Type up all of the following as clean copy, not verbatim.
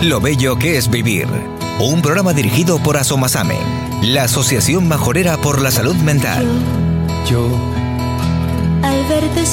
Lo bello que es vivir. Un programa dirigido por Asomasame, la Asociación Majorera por la Salud Mental. Yo, al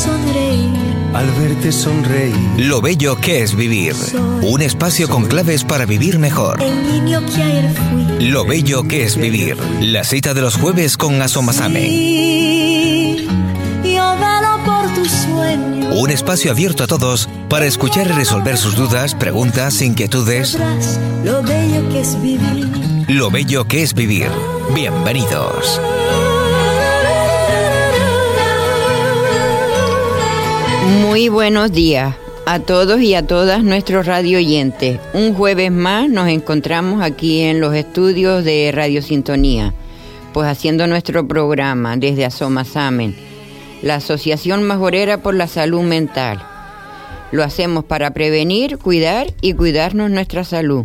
verte sonreír, Lo bello que es vivir. Un espacio con claves para vivir mejor. el niño que ayer fui. Lo bello que es vivir. La cita de los jueves con Asomasame. Sí, yo velo por tus sueños. Un espacio abierto a todos para escuchar y resolver sus dudas, preguntas, inquietudes. Sabrás lo bello que es vivir. Lo bello que es vivir. Bienvenidos. Muy buenos días a todos y a todas nuestros radio oyentes. Un jueves más nos encontramos aquí en los estudios de Radio Sintonía, pues haciendo nuestro programa desde Asomasame, la Asociación Majorera por la Salud Mental. Lo hacemos para prevenir, cuidar y cuidarnos nuestra salud.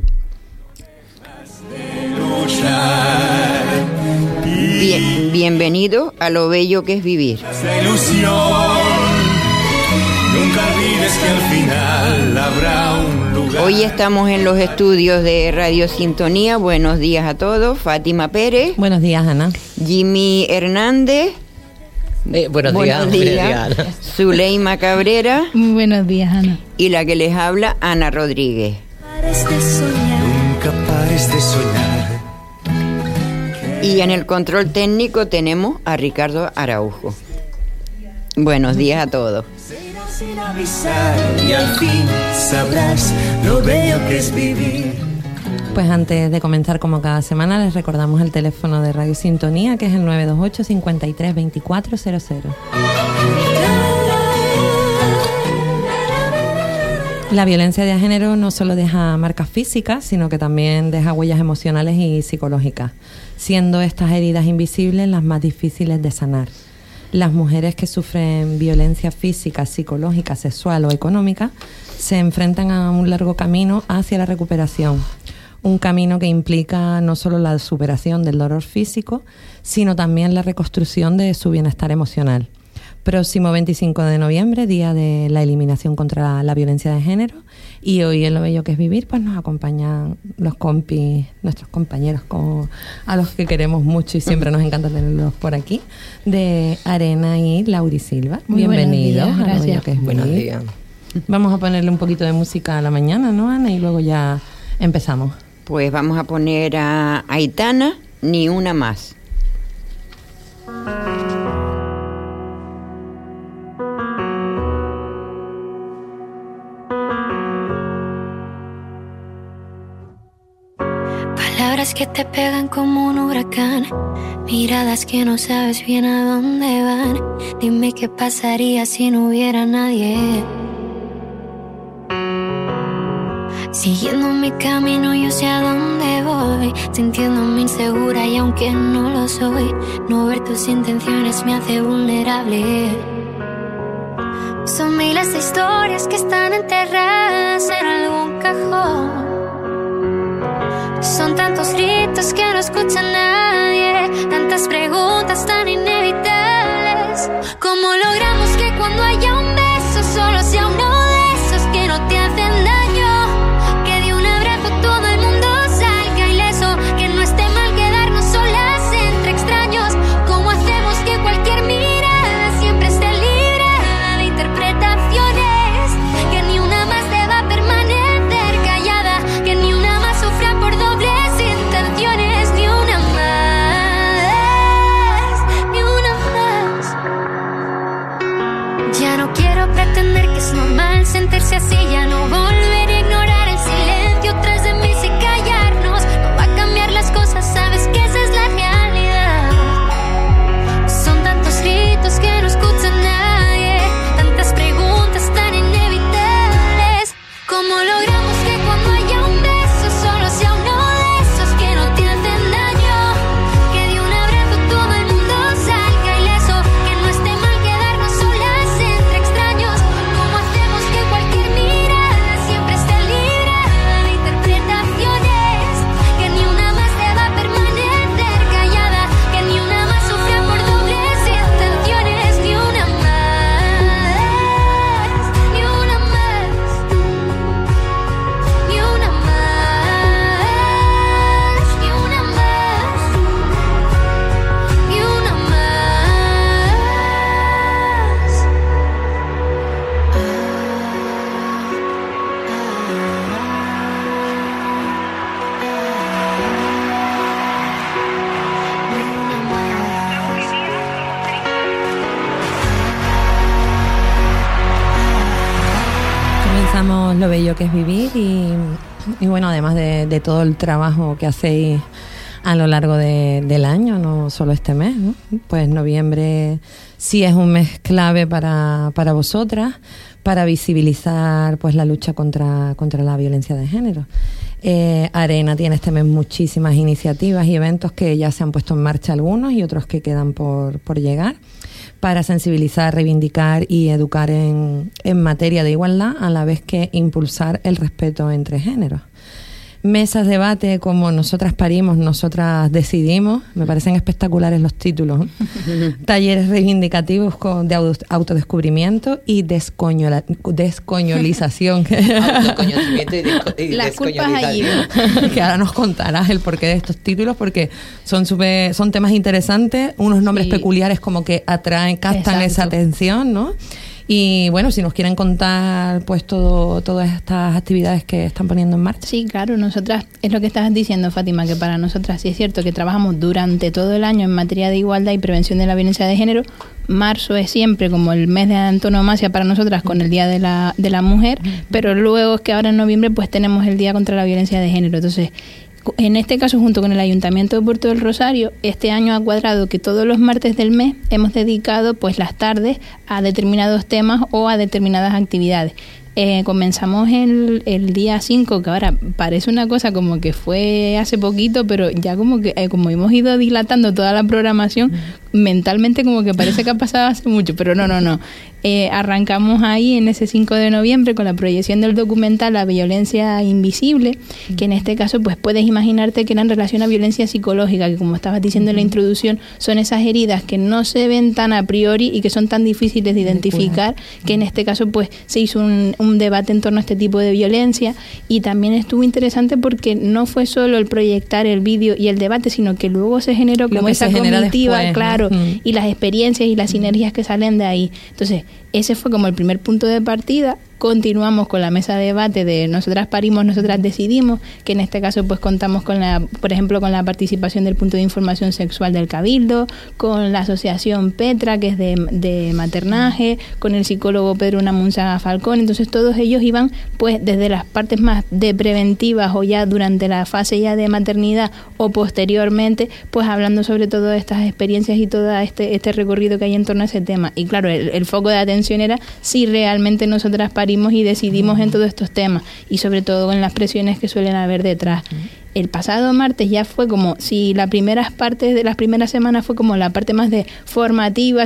Bienvenido a lo bello que es vivir. la ilusión. Nunca olvides que al final habrá un lugar. Hoy estamos en los estudios de Radio Sintonía. Buenos días a todos. Fátima Pérez, Buenos días, Ana. Jimmy Hernández, Buenos días. Zuleima Cabrera Muy buenos días, Ana. y la que les habla, Ana Rodríguez. Pares de soñar. Nunca pares de soñar. Y en el control técnico tenemos a Ricardo Araujo. Buenos días a todos. Será sin avisar y al fin sabrás lo bello que es vivir. Pues antes de comenzar, como cada semana, les recordamos el teléfono de Radio Sintonía, que es el 928 53 24 00. La violencia de género no solo deja marcas físicas, sino que también deja huellas emocionales y psicológicas, siendo estas heridas invisibles las más difíciles de sanar. Las mujeres que sufren violencia física, psicológica, sexual o económica se enfrentan a un largo camino hacia la recuperación. Un camino que implica no solo la superación del dolor físico, sino también la reconstrucción de su bienestar emocional. Próximo 25 de noviembre, día de la eliminación contra la violencia de género, y hoy en Lo bello que es vivir, pues nos acompañan los compis, nuestros compañeros a los que queremos mucho y siempre nos encanta tenerlos por aquí, de Arena y Lauri Silva. Muy Bienvenidos buenos días, a Lo bello gracias. que es Buenos vivir. días. Vamos a ponerle un poquito de música a la mañana, ¿no, Ana? Y luego ya empezamos. Pues vamos a poner a Aitana, Ni una más. Palabras que te pegan como un huracán, miradas que no sabes bien a dónde van. Dime qué pasaría si no hubiera nadie. Siguiendo mi camino yo sé a dónde voy, sintiéndome insegura y aunque no lo soy, no ver tus intenciones me hace vulnerable. Son miles de historias que están enterradas en algún cajón. Son tantos gritos que no escucha nadie, tantas preguntas tan inevitables. ¿Cómo logramos que cuando haya un beso solo sea uno de esos que no te hacen daño? Que de un abrazo todo el mundo salga ileso, que no esté mal quedarnos solas entre extraños. ¿Cómo hacemos que cualquier mirada siempre esté libre de interpretaciones? Que ni una más deba permanecer callada, que ni una más sufra por dobles intenciones, ni una más. y bueno, además de todo el trabajo que hacéis a lo largo del año, no solo este mes, ¿no? Pues noviembre sí es un mes clave para vosotras, para visibilizar pues la lucha contra la violencia de género. Arena tiene este mes muchísimas iniciativas y eventos que ya se han puesto en marcha algunos y otros que quedan por llegar, para sensibilizar, reivindicar y educar en materia de igualdad, a la vez que impulsar el respeto entre géneros. Mesas de debate como Nosotras parimos, nosotras decidimos, me parecen espectaculares los títulos. Talleres reivindicativos de autodescubrimiento y descoñolización. Autoconocimiento y las culpas allí. Que ahora nos contarás el porqué de estos títulos, porque son temas interesantes, unos nombres peculiares como que atraen, captan esa atención, ¿no? Y bueno, si nos quieren contar pues todas estas actividades que están poniendo en marcha. Sí, claro, nosotras, es lo que estabas diciendo, Fátima, que para nosotras sí es cierto que trabajamos durante todo el año en materia de igualdad y prevención de la violencia de género. Marzo es siempre como el mes de antonomasia para nosotras con el Día de la Mujer, pero luego es que ahora en noviembre pues tenemos el Día contra la Violencia de Género. Entonces, en este caso, junto con el Ayuntamiento de Puerto del Rosario, este año ha cuadrado que todos los martes del mes hemos dedicado pues las tardes a determinados temas o a determinadas actividades. Comenzamos el día 5, que ahora parece una cosa como que fue hace poquito, pero ya como que como hemos ido dilatando toda la programación, mentalmente como que parece que ha pasado hace mucho, pero no. Arrancamos ahí en ese 5 de noviembre con la proyección del documental La violencia invisible, que en este caso pues puedes imaginarte que era en relación a violencia psicológica, que como estabas diciendo en la introducción, son esas heridas que no se ven tan a priori y que son tan difíciles de identificar, que en este caso pues se hizo un debate en torno a este tipo de violencia, y también estuvo interesante porque no fue solo el proyectar el vídeo y el debate, sino que luego se generó como esa comitiva, después, claro, y las experiencias y las sinergias que salen de ahí. Entonces, ese fue como el primer punto de partida. Continuamos con la mesa de debate de Nosotras parimos, nosotras decidimos, que en este caso pues contamos con por ejemplo, con la participación del punto de información sexual del Cabildo, con la asociación Petra, que es de maternaje, con el psicólogo Pedro Namunzaga Falcón. Entonces todos ellos iban pues desde las partes más de preventivas o ya durante la fase ya de maternidad o posteriormente, pues hablando sobre todo de estas experiencias y todo este recorrido que hay en torno a ese tema. Y claro, el foco de atención era si realmente nosotras parimos y decidimos en todos estos temas, y sobre todo con las presiones que suelen haber detrás. El pasado martes ya fue como si las primeras partes de las primeras semanas fue como la parte más de formativa,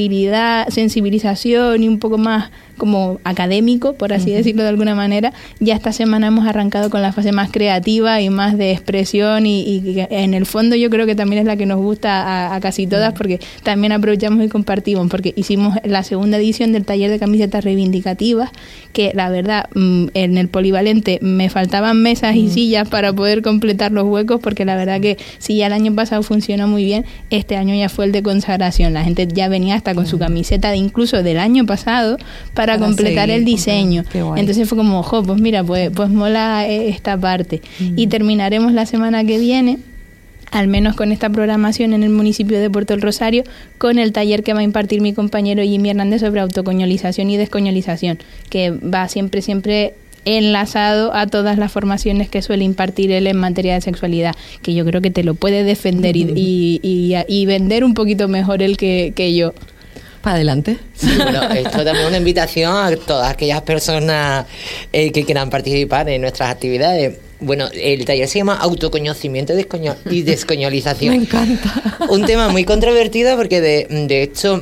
sensibilización y un poco más como académico, por así decirlo de alguna manera. Ya esta semana hemos arrancado con la fase más creativa y más de expresión y en el fondo yo creo que también es la que nos gusta a casi todas, porque también aprovechamos y compartimos, porque hicimos la segunda edición del taller de camisetas reivindicativas, que la verdad en el polivalente me faltaban mesas y sillas para poder completar los huecos, porque la verdad que si ya el año pasado funcionó muy bien, este año ya fue el de consagración. La gente ya venía hasta con su camiseta incluso del año pasado para completar el diseño. Entonces fue como, pues mira, pues mola esta parte. Y terminaremos la semana que viene, al menos con esta programación en el municipio de Puerto del Rosario, con el taller que va a impartir mi compañero Jimmy Hernández sobre autocoñolización y descoñolización, que va siempre enlazado a todas las formaciones que suele impartir él en materia de sexualidad, que yo creo que te lo puede defender y vender un poquito mejor él que yo. Para adelante. Sí, bueno, esto también es una invitación a todas aquellas personas que quieran participar en nuestras actividades. Bueno, el taller se llama Autoconocimiento y Descoñolización. Me encanta. Un tema muy controvertido porque de hecho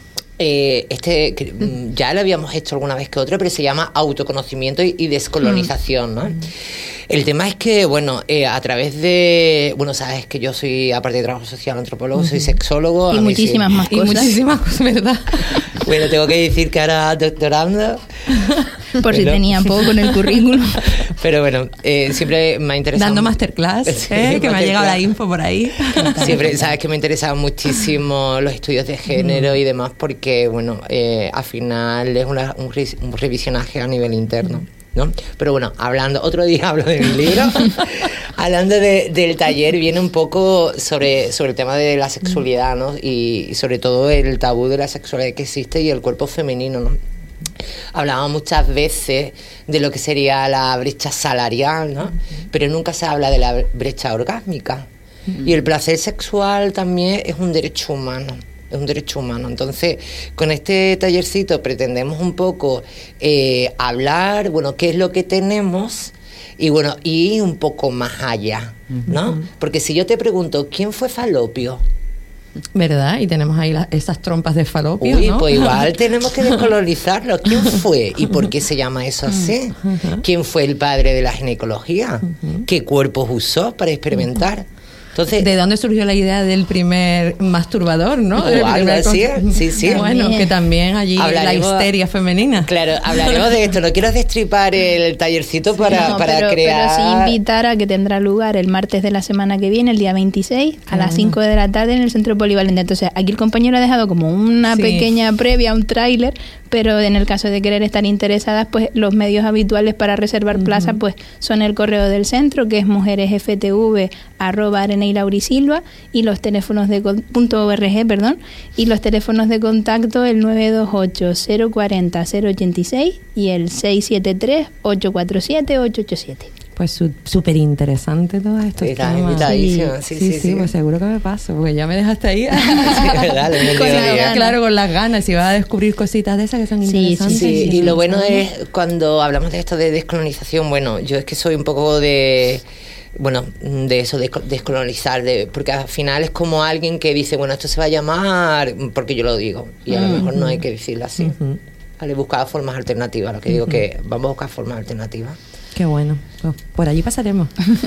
ya lo habíamos hecho alguna vez que otra, pero se llama autoconocimiento y descolonización, ¿no? El tema es que, bueno, a través de... Bueno, sabes que yo soy, aparte de trabajo social, antropólogo, soy sexólogo. Y muchísimas más cosas. Y muchísimas cosas, ¿verdad? Bueno, tengo que decir que ahora doctorando... Por si tenía poco en el currículum. Pero bueno, siempre me ha interesado... Dando masterclass, sí, que me ha llegado la info por ahí. Siempre, sabes que me interesan muchísimo los estudios de género y demás, porque, bueno, al final es un revisionaje a nivel interno, ¿no? Pero bueno, otro día hablo de mi libro. Hablando del taller, viene un poco sobre el tema de la sexualidad, ¿no? Y sobre todo el tabú de la sexualidad que existe y el cuerpo femenino, ¿no? hablamos muchas veces de lo que sería la brecha salarial, ¿no? Pero nunca se habla de la brecha orgásmica. Y el placer sexual también es un derecho humano. Es un derecho humano. Entonces, con este tallercito pretendemos un poco hablar, bueno, qué es lo que tenemos y bueno, y un poco más allá, ¿no? Porque si yo te pregunto, ¿quién fue Falopio? ¿Verdad? Y tenemos ahí esas trompas de Falopio, Uy, ¿no? pues igual tenemos que descolonizarlo. ¿Quién fue y por qué se llama eso así? ¿Quién fue el padre de la ginecología? ¿Qué cuerpos usó para experimentar? Entonces, ¿de dónde surgió la idea del primer masturbador, no? Sí. Bueno, que también allí la histeria femenina. Claro, hablaremos de esto. No quiero destripar el tallercito para crear... Pero sí invitar a que tendrá lugar el martes de la semana que viene, el día 26, a las 5 de la tarde en el Centro Polivalente. Entonces, aquí el compañero ha dejado como una pequeña previa, un tráiler, pero en el caso de querer estar interesadas, pues los medios habituales para reservar plaza pues son el correo del centro, que es mujeresftv@areneiraurisilva, y los teléfonos de .org, perdón, y los teléfonos de contacto el 928 040 086 y el 673 847 887. Pues súper interesante todo esto. Sí, pues seguro que me paso, porque ya me dejaste ahí. Claro, con las ganas, y vas a descubrir cositas de esas que son interesantes. Sí. Y lo bueno es, cuando hablamos de esto de descolonización, bueno, yo es que soy un poco de eso, de descolonizar, porque al final es como alguien que dice, bueno, esto se va a llamar porque yo lo digo, y a lo mejor no hay que decirlo así. Vale, buscar formas alternativas, lo que digo que vamos a buscar formas alternativas. Qué bueno, pues por allí pasaremos.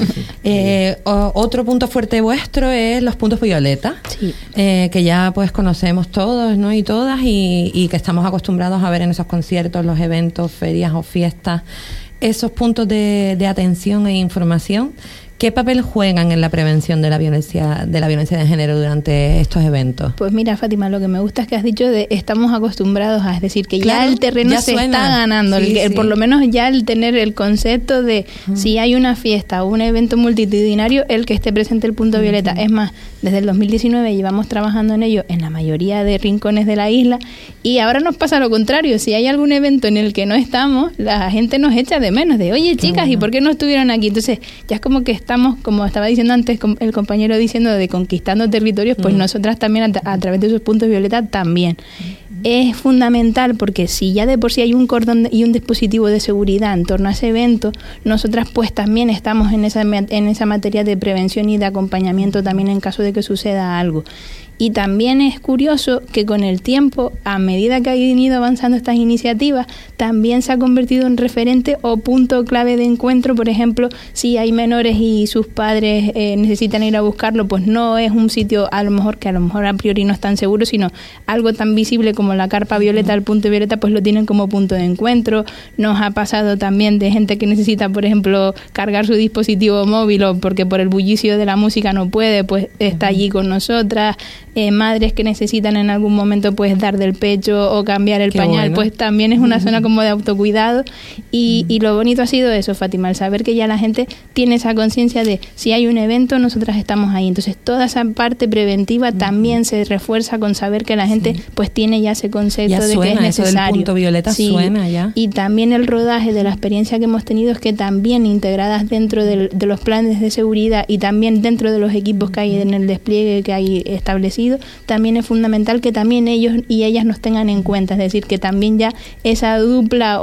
Otro punto fuerte vuestro es los puntos violeta, que ya pues conocemos todos, ¿no? Y todas, y que estamos acostumbrados a ver en esos conciertos, los eventos, ferias o fiestas, esos puntos de atención e información. ¿Qué papel juegan en la prevención de la violencia de género durante estos eventos? Pues mira, Fátima, lo que me gusta es que has dicho de estamos acostumbrados a, es decir, que ya el terreno ya se está ganando, por lo menos ya el tener el concepto de si hay una fiesta o un evento multitudinario, el que esté presente el punto violeta. Es más, desde el 2019 llevamos trabajando en ello en la mayoría de rincones de la isla, y ahora nos pasa lo contrario. Si hay algún evento en el que no estamos, la gente nos echa de menos, de oye chicas, ¿y por qué no estuvieron aquí? Entonces ya es como que estamos, como estaba diciendo antes el compañero diciendo, de conquistando territorios, pues nosotras también a través de esos puntos violeta también. Es fundamental, porque si ya de por sí hay un cordón y un dispositivo de seguridad en torno a ese evento, nosotras pues también estamos en esa materia de prevención y de acompañamiento también en caso de que suceda algo. Y también es curioso que con el tiempo, a medida que han ido avanzando estas iniciativas, también se ha convertido en referente o punto clave de encuentro. Por ejemplo, si hay menores y sus padres necesitan ir a buscarlo, pues no es un sitio a lo mejor a priori no es tan seguro, sino algo tan visible como la carpa violeta, el punto violeta, pues lo tienen como punto de encuentro. Nos ha pasado también de gente que necesita, por ejemplo, cargar su dispositivo móvil, o porque por el bullicio de la música no puede, pues está allí con nosotras. Madres que necesitan en algún momento pues dar del pecho o cambiar el pañal, pues también es una zona como de autocuidado, y lo bonito ha sido eso, Fátima, el saber que ya la gente tiene esa conciencia de si hay un evento, nosotras estamos ahí. Entonces toda esa parte preventiva también se refuerza con saber que la gente pues tiene ya ese concepto ya de que es necesario. Eso del punto violeta suena ya. Y también el rodaje de la experiencia que hemos tenido es que también integradas dentro de los planes de seguridad y también dentro de los equipos que hay en el despliegue que hay establecido, también es fundamental que también ellos y ellas nos tengan en cuenta, es decir, que también ya esa dupla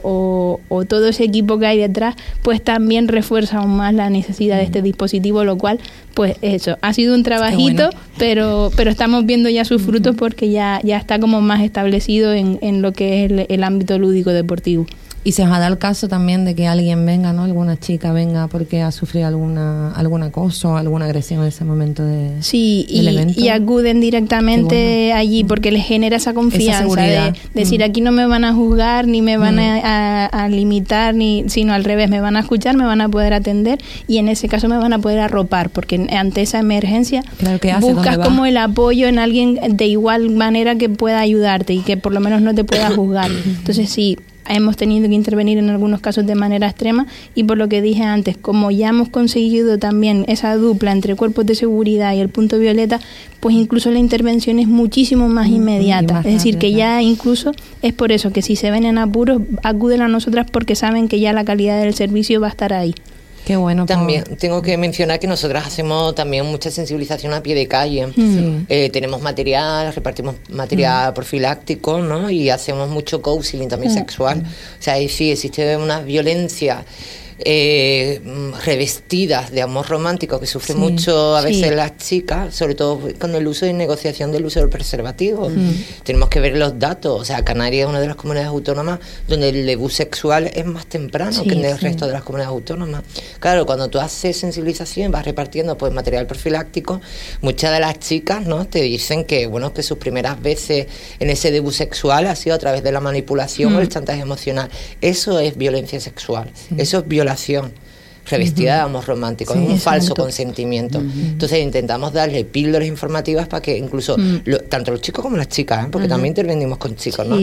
o todo ese equipo que hay detrás, pues también refuerza aún más la necesidad de este dispositivo, lo cual, pues eso, ha sido un trabajito, pero estamos viendo ya sus frutos, porque ya está como más establecido en lo que es el ámbito lúdico deportivo. Y se os ha dado el caso también de que alguien venga, ¿no? Alguna chica venga porque ha sufrido algún acoso, alguna agresión en ese momento del evento. Y acuden directamente allí porque les genera esa confianza de decir, aquí no me van a juzgar, ni me van a limitar, sino al revés, me van a escuchar, me van a poder atender, y en ese caso me van a poder arropar, porque ante esa emergencia buscas como el apoyo en alguien de igual manera que pueda ayudarte y que por lo menos no te pueda juzgar. Entonces sí, hemos tenido que intervenir en algunos casos de manera extrema, y por lo que dije antes, como ya hemos conseguido también esa dupla entre cuerpos de seguridad y el punto violeta, pues incluso la intervención es muchísimo más inmediata. Es decir, que ya incluso es por eso que si se ven en apuros, acuden a nosotras porque saben que ya la calidad del servicio va a estar ahí. Qué bueno. También tengo que mencionar que nosotras hacemos también mucha sensibilización a pie de calle. Tenemos material, repartimos material profiláctico, ¿no? Y hacemos mucho counseling también sexual. O sea, sí, existe una violencia revestidas de amor romántico que sufren mucho a veces las chicas, sobre todo con el uso y negociación del uso del preservativo. Tenemos que ver los datos. O sea, Canarias es una de las comunidades autónomas donde el debut sexual es más temprano que en el resto de las comunidades autónomas. Claro, cuando tú haces sensibilización, vas repartiendo pues material profiláctico, muchas de las chicas, ¿no?, te dicen que bueno, que sus primeras veces en ese debut sexual ha sido a través de la manipulación o el chantaje emocional. Eso es violencia sexual, eso es violación revestida de amor romántico, es un falso consentimiento. Entonces intentamos darle píldoras informativas para que incluso tanto los chicos como las chicas, porque también intervenimos con chicos, ¿no?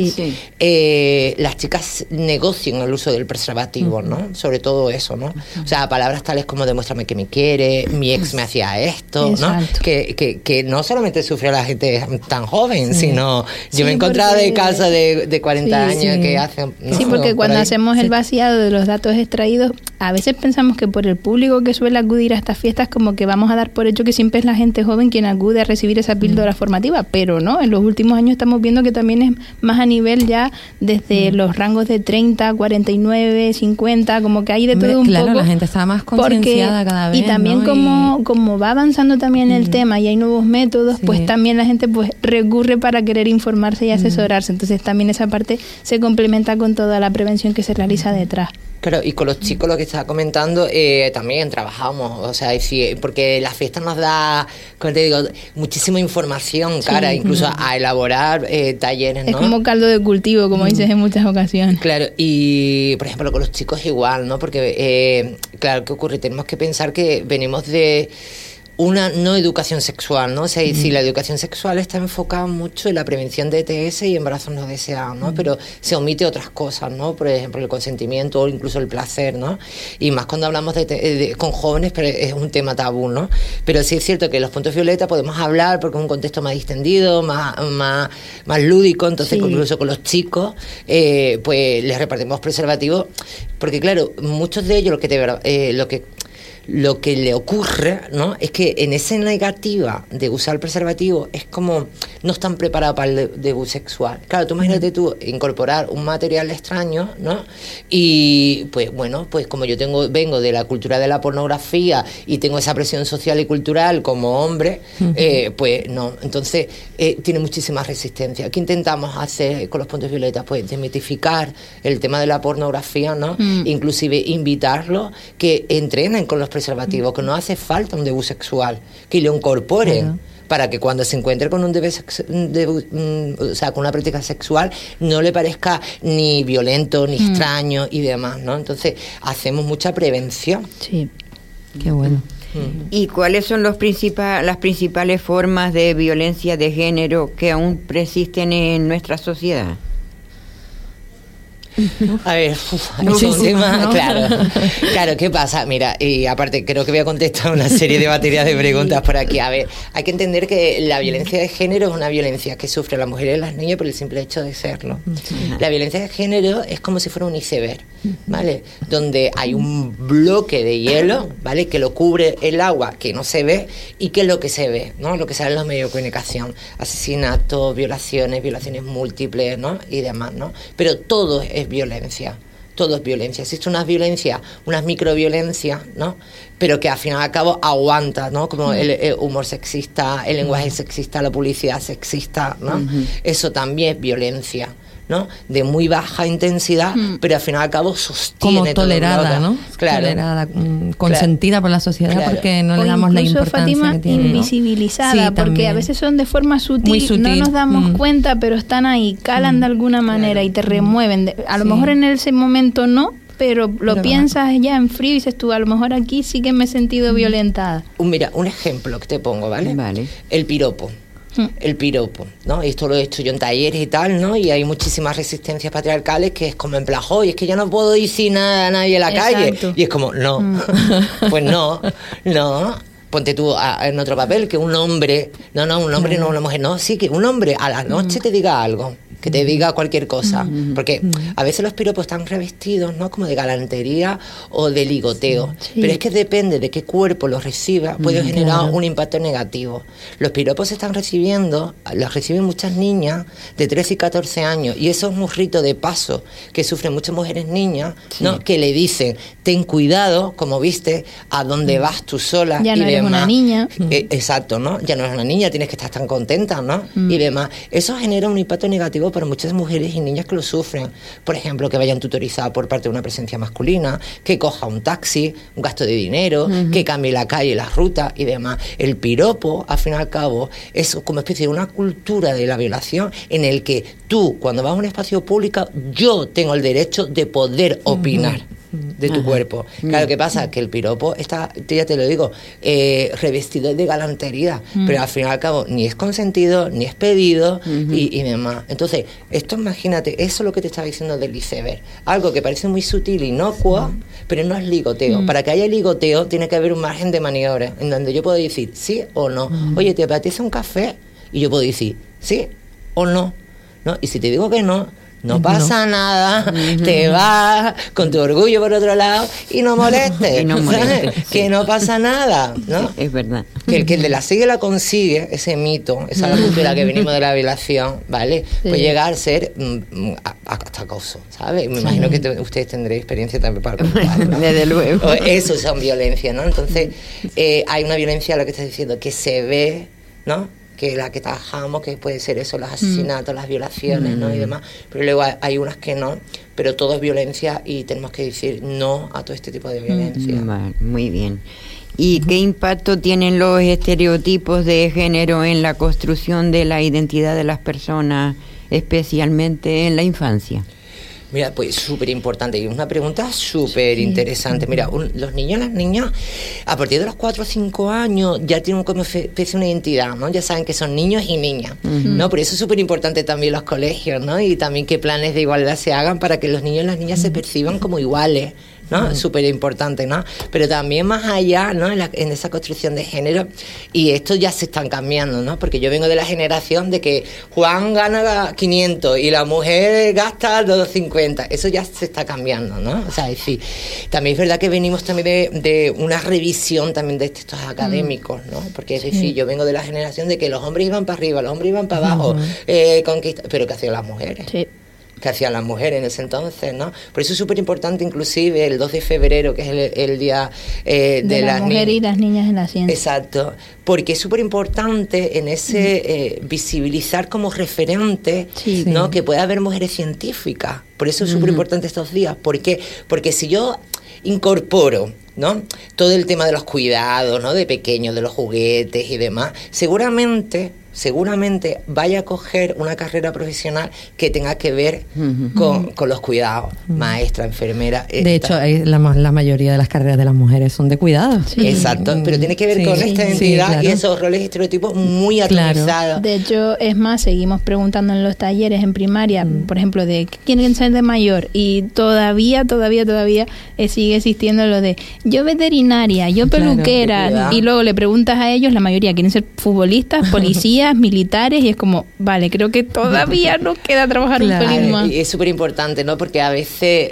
Las chicas negocien el uso del preservativo, ¿no? Sobre todo eso, ¿no? O sea, palabras tales como demuéstrame que me quiere, mi ex me hacía esto, ¿no? Que no solamente sufre la gente tan joven, sino yo me he encontrado de casos de 40 años que hacen... ¿no? Sí, porque cuando hacemos el vaciado de los datos extraídos, a veces pensamos que por el público que suele acudir a estas fiestas, como que vamos a dar por hecho que siempre es la gente joven quien acude a recibir esa píldora formativa, pero no, en los últimos años estamos viendo que también es más a nivel ya desde los rangos de 30, 49, 50, como que hay de todo un poco. Claro, la gente está más concienciada cada vez, y también, ¿no? como va avanzando también el tema y hay nuevos métodos, pues también la gente pues recurre para querer informarse y asesorarse. Entonces también esa parte se complementa con toda la prevención que se realiza detrás. Claro, y con los chicos, lo que estaba comentando, también trabajamos, o sea, porque la fiesta nos da, como te digo, muchísima información, cara, incluso a elaborar talleres, ¿no? Es como caldo de cultivo, como dices en muchas ocasiones. Claro, y por ejemplo con los chicos igual, ¿no? Porque, claro, ¿qué ocurre? Tenemos que pensar que venimos de una no educación sexual, ¿no? O sea, si la educación sexual está enfocada mucho en la prevención de ETS y embarazos no deseados, ¿no? Pero se omite otras cosas, ¿no? Por ejemplo, el consentimiento o incluso el placer, ¿no? Y más cuando hablamos con jóvenes, pero es un tema tabú, ¿no? Pero sí es cierto que los puntos violeta podemos hablar porque es un contexto más distendido, más lúdico, entonces incluso con los chicos, pues les repartimos preservativos, porque claro, muchos de ellos lo que le ocurre, ¿no?, es que en esa negativa de usar el preservativo es como no están preparados para el debut sexual. Claro, tú imagínate tú incorporar un material extraño, ¿no? Y pues bueno, pues como yo vengo de la cultura de la pornografía y tengo esa presión social y cultural como hombre, pues no, entonces tiene muchísima resistencia. ¿Qué intentamos hacer con los puntos violetas? Pues desmitificar el tema de la pornografía, ¿no? Inclusive invitarlos que entrenen con los preservativos, que no hace falta un debut sexual, que lo incorporen para que cuando se encuentre con un o sea, con una práctica sexual no le parezca ni violento ni extraño y demás, ¿no? Entonces hacemos mucha prevención. Sí, qué bueno. ¿Y cuáles son las principales formas de violencia de género que aún persisten en nuestra sociedad? A ver, es un tema, claro, ¿qué pasa? Mira, y aparte creo que voy a contestar una serie de baterías de preguntas por aquí. A ver, hay que entender que la violencia de género es una violencia que sufren las mujeres y las niñas por el simple hecho de serlo. La violencia de género es como si fuera un iceberg, ¿vale? Donde hay un bloque de hielo, ¿vale?, que lo cubre el agua, que no se ve, y que es lo que se ve, ¿no? Lo que sale en los medios de comunicación: asesinatos, violaciones múltiples, ¿no?, y demás, ¿no? Pero todo es violencia, todo es violencia. Existe unas violencias, unas microviolencias, ¿no?, pero que al final y al cabo aguanta, ¿no? Como el humor sexista, el lenguaje sexista, la publicidad sexista, ¿no? Eso también es violencia, ¿no?, de muy baja intensidad, pero al final y al cabo sostiene como tolerada, ¿no? Claro. Tolerada, consentida por la sociedad, porque no le damos la importancia, Fátima, que tiene, invisibilizada, ¿no? Sí, porque también. a veces son de forma sutil, Muy sutil. no nos damos cuenta, pero están ahí, calan de alguna manera y te remueven. A lo mejor en ese momento no, pero piensas ya en frío y dices tú, a lo mejor aquí sí que me he sentido violentada. Mira, un ejemplo que te pongo, ¿vale? El piropo. el piropo, ¿no? Y esto lo he hecho yo en talleres y tal, ¿no? Y hay muchísimas resistencias patriarcales que es como en plan, oye, es que ya no puedo decir nada a nadie en la calle. Y es como, no, pues no. Ponte tú en otro papel, que un hombre, un hombre no una mujer, no, sí, que un hombre a la noche te diga algo, que te diga cualquier cosa, porque a veces los piropos están revestidos, ¿no? Como de galantería o de ligoteo, pero es que depende de qué cuerpo los reciba, puede generar un impacto negativo. Los piropos se están recibiendo, los reciben muchas niñas de 13 y 14 años, y eso es un rito de paso que sufren muchas mujeres niñas, ¿no? Que le dicen, ten cuidado, como viste, a dónde vas tú sola, ya no y eres una niña. Exacto, ¿no? Ya no eres una niña, tienes que estar tan contenta, ¿no? Y demás. Eso genera un impacto negativo para muchas mujeres y niñas que lo sufren. Por ejemplo, que vayan tutorizadas por parte de una presencia masculina, que coja un taxi, un gasto de dinero, que cambie la calle, las rutas y demás. El piropo, al fin y al cabo, es como especie de una cultura de la violación en el que tú, cuando vas a un espacio público, yo tengo el derecho de poder opinar de tu cuerpo. Claro, ¿qué pasa? Que el piropo está, ya te lo digo, revestido de galantería, pero al fin y al cabo ni es consentido, ni es pedido y demás. Entonces, esto imagínate, eso es lo que te estaba diciendo del iceberg. Algo que parece muy sutil, inocuo, pero no es ligoteo. Para que haya ligoteo tiene que haber un margen de maniobra en donde yo puedo decir sí o no. Oye, ¿te apetece un café? Y yo puedo decir sí o no. ¿No? Y si te digo que no pasa nada, te vas con tu orgullo por otro lado y no molestes, Y no molestes, sí. Que no pasa nada, ¿no? Es verdad. Que el que la sigue la consigue, ese mito, esa cultura que venimos de la violación, ¿vale? Puede llegar a ser hasta acoso, ¿sabes? Me imagino que ustedes tendréis experiencia también para contarlo. Desde luego. Eso son violencia, ¿no? Entonces, hay una violencia, lo que estás diciendo, que se ve, ¿no? Que la que trabajamos, que puede ser eso, los asesinatos, las violaciones, ¿no? Y demás, pero luego hay unas que no, pero todo es violencia y tenemos que decir no a todo este tipo de violencia. Vale, muy bien. ¿Y qué impacto tienen los estereotipos de género en la construcción de la identidad de las personas, especialmente en la infancia? Mira, pues súper importante, y una pregunta súper interesante. Mira, los niños y las niñas, a partir de los 4 o 5 años, ya tienen como especie una identidad, ¿no? Ya saben que son niños y niñas, ¿no? Por eso es súper importante también los colegios, ¿no? Y también qué planes de igualdad se hagan para que los niños y las niñas se perciban como iguales, ¿no? Súper importante, ¿no? Pero también más allá, ¿no? En esa construcción de género, y esto ya se están cambiando, ¿no? Porque yo vengo de la generación de que Juan gana 500 y la mujer gasta 250. Eso ya se está cambiando, ¿no? O sea, es decir, también es verdad que venimos también de una revisión también de textos académicos, ¿no? Porque es decir, yo vengo de la generación de que los hombres iban para arriba, los hombres iban para abajo, pero ¿qué hacían las mujeres? Sí. Que hacían las mujeres en ese entonces, ¿no? Por eso es súper importante, inclusive, el 2 de febrero, que es el día de la mujer y las niñas en la ciencia. Exacto, porque es súper importante en ese visibilizar como referente, ¿no? Que pueda haber mujeres científicas. Por eso es súper importante estos días. ¿Por qué? Porque si yo incorporo, ¿no? Todo el tema de los cuidados, ¿no? De pequeños, de los juguetes y demás, seguramente vaya a coger una carrera profesional que tenga que ver con los cuidados, maestra, enfermera. De hecho, la mayoría de las carreras de las mujeres son de cuidados. Sí. Exacto, pero tiene que ver con esta identidad claro. Y esos roles y estereotipos muy atomizados. Claro. De hecho, es más, seguimos preguntando en los talleres en primaria, por ejemplo, de ¿qué quieren ser de mayor? Y todavía sigue existiendo lo de yo veterinaria, yo peluquera, claro. Y luego le preguntas a ellos, la mayoría quieren ser futbolistas, policías, militares, y es como, vale, creo que todavía nos queda trabajar claro. Un pelín más. Y es súper importante, ¿no? Porque a veces,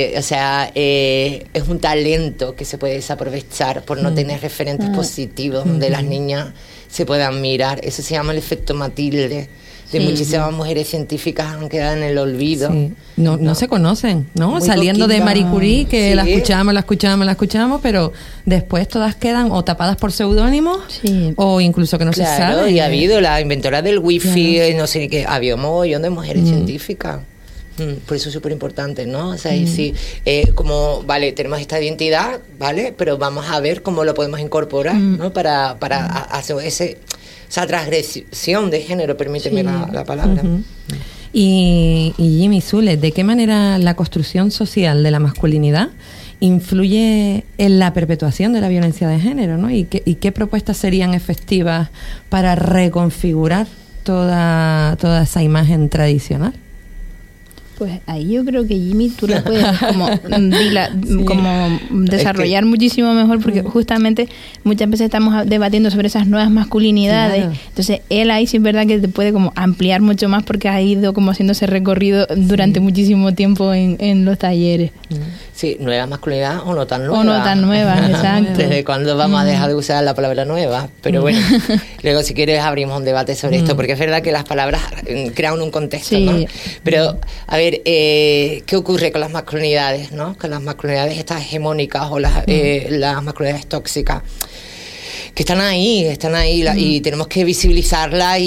es un talento que se puede desaprovechar por no tener referentes positivos donde las niñas se puedan mirar. Eso se llama el efecto Matilde. De muchísimas mujeres científicas han quedado en el olvido. Sí. No se conocen, ¿no? Muy saliendo poquita. De Marie Curie, que la escuchamos, pero después todas quedan o tapadas por seudónimos o incluso que no se sabe. Y ha habido la inventora del wifi, no sé qué, había un mogollón de mujeres científicas. Por eso es súper importante, ¿no? O sea, como, vale, tenemos esta identidad, ¿vale? Pero vamos a ver cómo lo podemos incorporar, ¿no? Para hacer esa transgresión de género, permíteme la palabra. Y Jimmy Zule, ¿de qué manera la construcción social de la masculinidad influye en la perpetuación de la violencia de género, ¿no? ¿Y qué propuestas serían efectivas para reconfigurar toda esa imagen tradicional? Pues ahí yo creo que Jimmy tú la puedes como desarrollar muchísimo mejor, porque justamente muchas veces estamos debatiendo sobre esas nuevas masculinidades. Claro. Entonces él ahí sí es verdad que te puede como ampliar mucho más, porque ha ido como haciendo ese recorrido durante muchísimo tiempo en los talleres. Sí, nuevas masculinidades o no tan nuevas. O no tan nuevas, exacto. ¿Desde cuándo vamos a dejar de usar la palabra nueva? Pero bueno, luego si quieres abrimos un debate sobre esto, porque es verdad que las palabras crean un contexto, ¿no? Pero, a ver, ¿qué ocurre con las masculinidades, no? Con las masculinidades estas hegemónicas o las masculinidades tóxicas, que están ahí y tenemos que visibilizarlas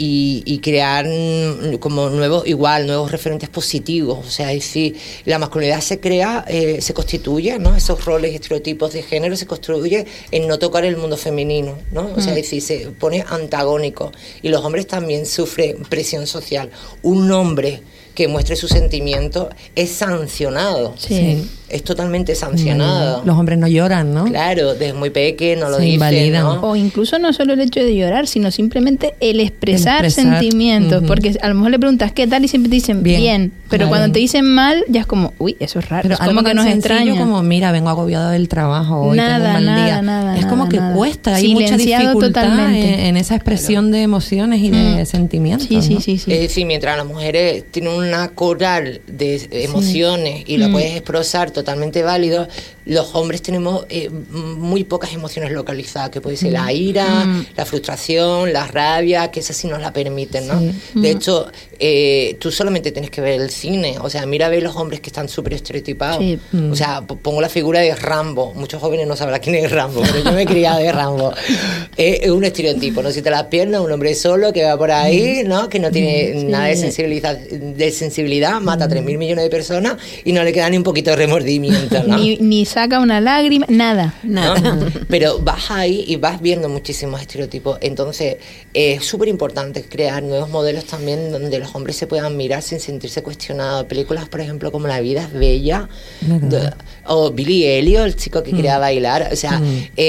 y crear como nuevos referentes positivos. O sea, es decir, la masculinidad se crea, se constituye, ¿no? Esos roles y estereotipos de género se construye en no tocar el mundo femenino, ¿no? O sea, es decir, se pone antagónico, y los hombres también sufren presión social. Un hombre que muestre sus sentimientos es sancionado. Sí. Es totalmente sancionado. Los hombres no lloran, ¿no? Claro, desde muy pequeño no lo dicen, invalidan, ¿no? O incluso no solo el hecho de llorar, sino simplemente el expresar sentimientos. Porque a lo mejor le preguntas ¿qué tal? Y siempre te dicen bien. Pero cuando te dicen mal, ya es como, uy, eso es raro. Pero es como que nos extraña. Como, mira, vengo agobiado del trabajo, hoy tengo un mal día. Es como que cuesta, hay mucha dificultad en esa expresión de emociones y de sentimientos. Sí. Es decir, mientras las mujeres tienen una coral de emociones y la puedes expresar totalmente válido, los hombres tenemos muy pocas emociones localizadas, que puede ser la ira, la frustración, la rabia, que esas sí nos la permiten, ¿no? De hecho, tú solamente tienes que ver el cine, o sea, mira a ver los hombres que están súper estereotipados. O sea, pongo la figura de Rambo, muchos jóvenes no sabrán quién es Rambo, pero yo me he criado de Rambo. Es un estereotipo, no siente las piernas, un hombre solo que va por ahí, ¿no? Que no tiene nada de sensibilidad, mata a 3.000 millones de personas y no le queda ni un poquito de remordimiento, ¿no? Ni saca una lágrima, nada. ¿No? Pero vas ahí y vas viendo muchísimos estereotipos. Entonces es súper importante crear nuevos modelos también donde los hombres se puedan mirar sin sentirse cuestionados. Películas, por ejemplo, como La vida es bella, o Billy Elliot, el chico que quería bailar. O sea,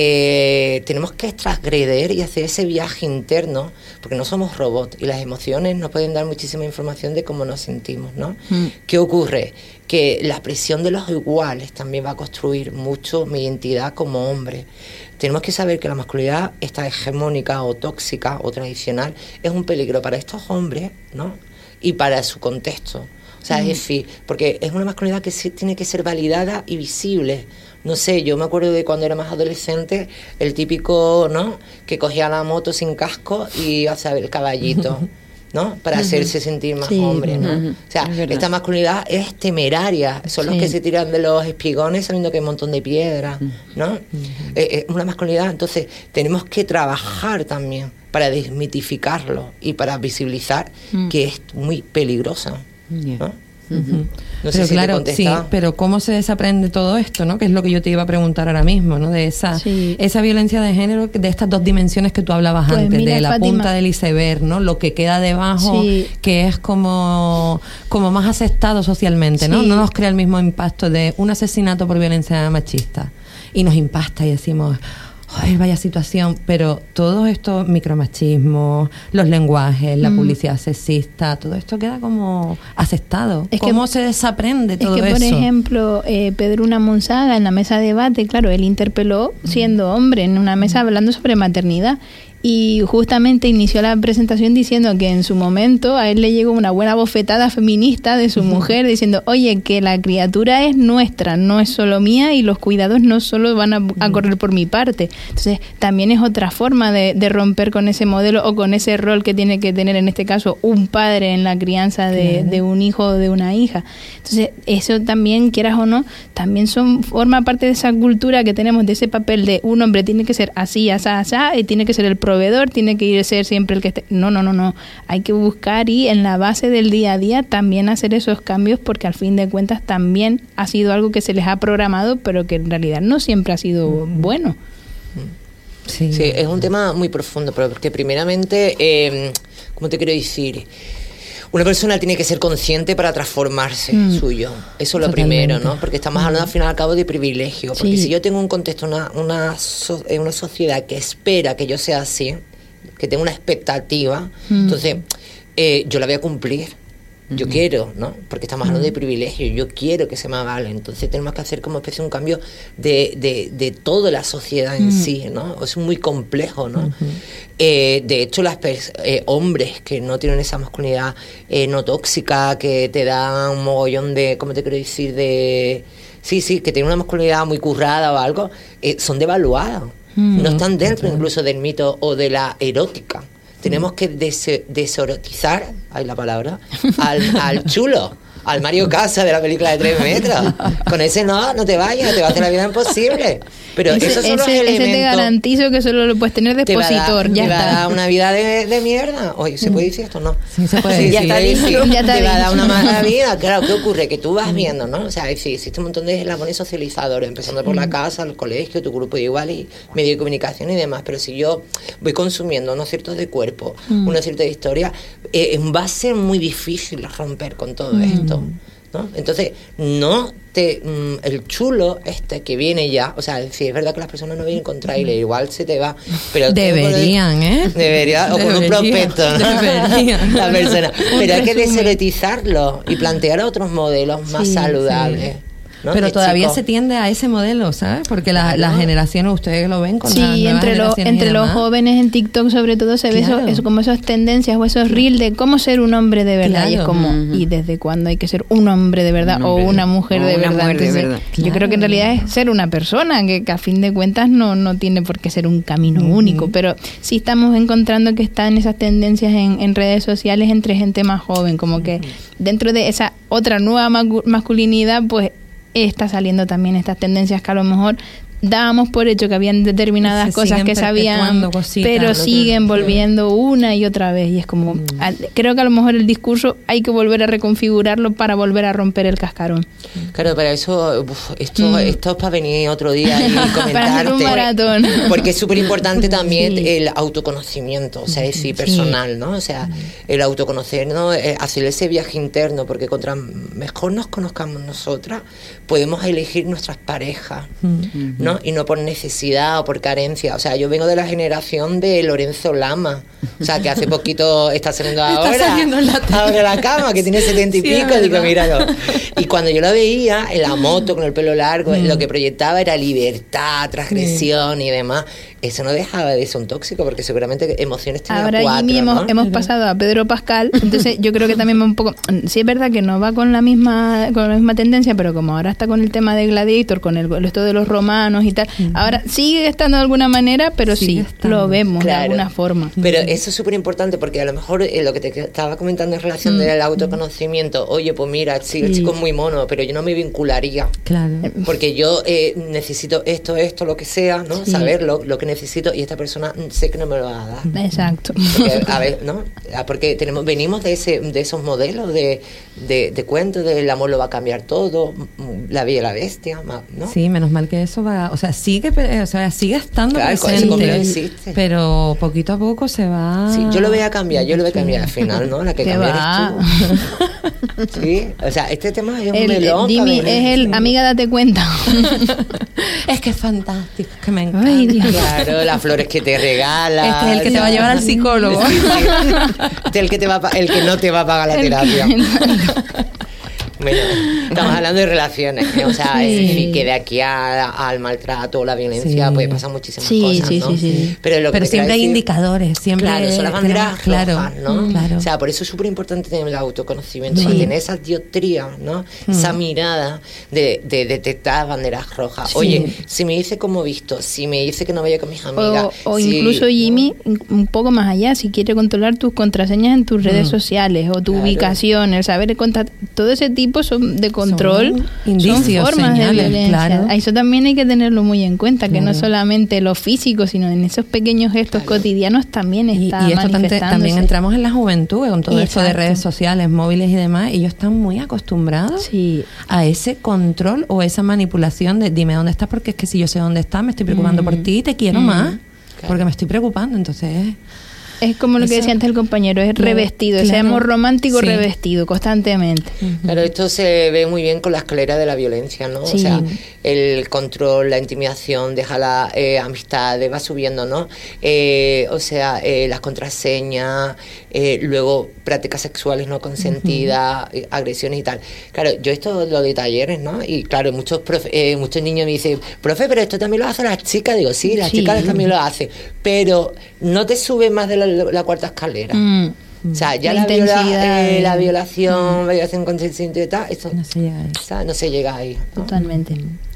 tenemos que transgreder y hacer ese viaje interno, porque no somos robots y las emociones nos pueden dar muchísima información de cómo nos sentimos, ¿no? ¿Qué ocurre? Que la presión de los iguales también va a construir mucho mi identidad como hombre. Tenemos que saber que la masculinidad, esta hegemónica o tóxica o tradicional, es un peligro para estos hombres, ¿no? Y para su contexto. O sea, es decir, porque es una masculinidad que sí tiene que ser validada y visible. No sé, yo me acuerdo de cuando era más adolescente, el típico, ¿no? Que cogía la moto sin casco y iba a saber el caballito, ¿no? Para hacerse sentir más hombre, ¿no? O sea, esta masculinidad es temeraria. Son los que se tiran de los espigones sabiendo que hay un montón de piedras, ¿no? Es una masculinidad. Entonces, tenemos que trabajar también para desmitificarlo y para visibilizar que es muy peligrosa, ¿no? No sé pero si claro, sí, pero ¿cómo se desaprende todo esto, no? Que es lo que yo te iba a preguntar ahora mismo, ¿no? De esa violencia de género, de estas dos dimensiones que tú hablabas antes, mira, de la Fátima, punta del iceberg, ¿no? Lo que queda debajo, que es como más aceptado socialmente, ¿no? No nos crea el mismo impacto de un asesinato por violencia machista y nos impacta y decimos, ay, vaya situación, pero todos estos micromachismos, los lenguajes, la publicidad sexista, todo esto queda como aceptado. ¿Cómo se desaprende todo eso? Es que, por ejemplo, Pedro Unamunzaga en la mesa de debate, claro, él interpeló siendo hombre en una mesa hablando sobre maternidad. Y justamente inició la presentación diciendo que en su momento a él le llegó una buena bofetada feminista de su mujer diciendo, oye, que la criatura es nuestra, no es solo mía y los cuidados no solo van a correr por mi parte. Entonces también es otra forma de romper con ese modelo o con ese rol que tiene que tener en este caso un padre en la crianza de un hijo o de una hija. Entonces eso también, quieras o no, también forma parte de esa cultura que tenemos, de ese papel de un hombre tiene que ser así, asá, asá, y tiene que ser el proveedor, tiene que ir a ser siempre el que esté. No. Hay que buscar y en la base del día a día también hacer esos cambios, porque al fin de cuentas también ha sido algo que se les ha programado, pero que en realidad no siempre ha sido bueno. Sí, es un tema muy profundo, porque primeramente, ¿cómo te quiero decir? Una persona tiene que ser consciente para transformarse suyo. Eso es lo Totalmente. primero, ¿no? Porque estamos hablando al fin y al cabo de privilegio. Porque Sí. si yo tengo un contexto, una sociedad que espera que yo sea así, que tenga una expectativa, entonces yo la voy a cumplir. Yo quiero, ¿no? Porque estamos hablando de privilegio, yo quiero que se me avale. Entonces tenemos que hacer como especie de un cambio de toda la sociedad en sí, ¿no? Es muy complejo, ¿no? De hecho, hombres que no tienen esa masculinidad no tóxica, que te dan un mogollón de, ¿cómo te quiero decir? Sí, que tienen una masculinidad muy currada o algo, son devaluados. No están dentro incluso del mito o de la erótica. Tenemos que deserotizar, hay la palabra, al chulo, al Mario Casas de la película de 3 metros. Con ese no te vayas, te va a hacer la vida imposible. Pero esos son los elementos. Ese te garantizo que solo lo puedes tener de expositor. Te Ya va a está. dar una vida de mierda. Oye, ¿se puede decir esto? No. Sí, se puede ya decir. está dicho. Ya está Te va a dar dicho. una mala vida. Claro, ¿qué ocurre? Que tú vas viendo, ¿no? O sea, existe un montón de eslabones socializadores, empezando por la casa, el colegio, tu grupo de iguales, medio de comunicación y demás. Pero si yo voy consumiendo unos ciertos de cuerpo, una cierta de historia, va a ser muy difícil romper con todo esto, ¿no? Entonces, el chulo que viene ya, o sea, si es verdad que las personas no vienen con trailer, igual se te va, pero Deberían, ¿eh? Debería, o con un prospecto, ¿no? Deberían. La persona. Pero hay que deserotizarlo y plantear otros modelos más saludables. ¿no? Pero De todavía chicos. se tiende a ese modelo, ¿sabes? Porque las generaciones, ustedes lo ven con las Sí, nuevas entre generaciones y los demás. jóvenes en TikTok sobre todo se ve Claro. eso, como esas tendencias o esos reels de cómo ser un hombre de verdad. Y es Claro. como, ¿y desde cuándo hay que ser un hombre de verdad o una mujer de verdad? Entonces, yo creo que en realidad es ser una persona que a fin de cuentas no tiene por qué ser un camino único, pero sí estamos encontrando que están esas tendencias en redes sociales entre gente más joven, como que dentro de esa otra nueva masculinidad pues está saliendo también estas tendencias que a lo mejor dábamos por hecho que habían determinadas Se cosas siguen que sabían, perpetuando cositas, pero lo que- siguen volviendo una y otra vez y es como creo que a lo mejor el discurso hay que volver a reconfigurarlo para volver a romper el cascarón. Claro, para eso, esto es para venir otro día y comentarte. Para hacer un maratón. Porque es súper importante también el autoconocimiento, o sea, es decir, personal, ¿no? O sea, el autoconocernos, hacer ese viaje interno, porque contra mejor nos conozcamos nosotras, podemos elegir nuestras parejas, ¿no? Y no por necesidad o por carencia. O sea, yo vengo de la generación de Lorenzo Lama, o sea, que hace poquito está saliendo saliendo en la tele. ahora a la cama, que tiene 70 y Sí, es pico, digo, verdad. míralo. Y cuando yo lo veía en la moto con el pelo largo, lo que proyectaba era libertad, transgresión y demás. Eso no dejaba de ser un tóxico, porque seguramente emociones tenía Ahora 4, Jimmy ¿no? hemos pasado a Pedro Pascal, entonces yo creo que también va un poco, sí es verdad que no va con la misma tendencia, pero como ahora está con el tema de Gladiator, con esto de los romanos y tal, ahora sigue estando de alguna manera, pero Sigue sí, estando. lo vemos Claro. de alguna forma. Pero eso es súper importante, porque a lo mejor lo que te estaba comentando en relación del autoconocimiento, oye, pues mira, sí, el chico es muy mono, pero yo no me vincularía. Claro. Porque yo necesito esto, lo que sea, ¿no? Saber lo que necesito, y esta persona sé que no me lo va a dar. Exacto. Porque, a ver, ¿no? Porque venimos de esos modelos de cuentos, del amor lo va a cambiar todo, la bella y la bestia, ¿no? Sí, menos mal que eso va, sigue estando Claro, ese presente, complejo existe. pero poquito a poco se va. Sí, yo lo voy a cambiar al final, ¿no? La que ¿Qué cambia va? eres tú. Sí, o sea, este tema es un melón. Jimmy cabrón. es el amiga, date cuenta. Es que es fantástico, es que me encanta. Ay, Dios. Claro, las flores que te regala. Este es el que te va a llevar al psicólogo. Sí, sí. Este es el que no te va a pagar la terapia. Bueno, estamos hablando de relaciones, ¿eh? O sea, Sí. es decir, que de aquí al maltrato o la violencia Sí. puede pasar muchísimas Sí, cosas, sí, ¿no? sí, sí. Pero, lo que Pero te siempre quiero hay decir- indicadores, siempre. Claro, son las banderas claro, rojas, ¿no? Claro. O sea, por eso es súper importante tener el autoconocimiento, Sí. mantener esas dioptrías, ¿no? Esa mirada de detectar banderas rojas. Sí. Oye, si me dice cómo visto, si me dice que no vaya con mis amigas. O si- incluso Jimmy, un poco más allá, si quiere controlar tus contraseñas en tus redes sociales o tu Claro. ubicación, el saber todo ese tipo son de control, Son indicios, formas señales, de violencia. claro. A eso también hay que tenerlo muy en cuenta, que no Claro. solamente lo físico, sino en esos pequeños gestos cotidianos también está Y esto manifestándose. también entramos en la juventud, con todo esto de Exacto. redes sociales, móviles y demás, y ellos están muy acostumbrados Sí. a ese control o esa manipulación de dime dónde estás, porque es que si yo sé dónde estás, me estoy preocupando por ti y te quiero más, porque me estoy preocupando, entonces Es como lo que decía antes el compañero, es revestido, ese amor romántico revestido constantemente. Claro, esto se ve muy bien con la escalera de la violencia, ¿no? Sí. O sea, el control, la intimidación, deja la amistad, va subiendo, ¿no? Las contraseñas, luego prácticas sexuales no consentidas, agresiones y tal. Claro, yo esto lo de talleres, ¿no? Y claro, muchos niños me dicen, profe, pero esto también lo hacen las chicas. Digo, sí, las chicas también lo hacen, pero no te sube más de la cuarta escalera. O sea, ya la violación consciente y tal, esto no se llega ahí. ¿No? Totalmente.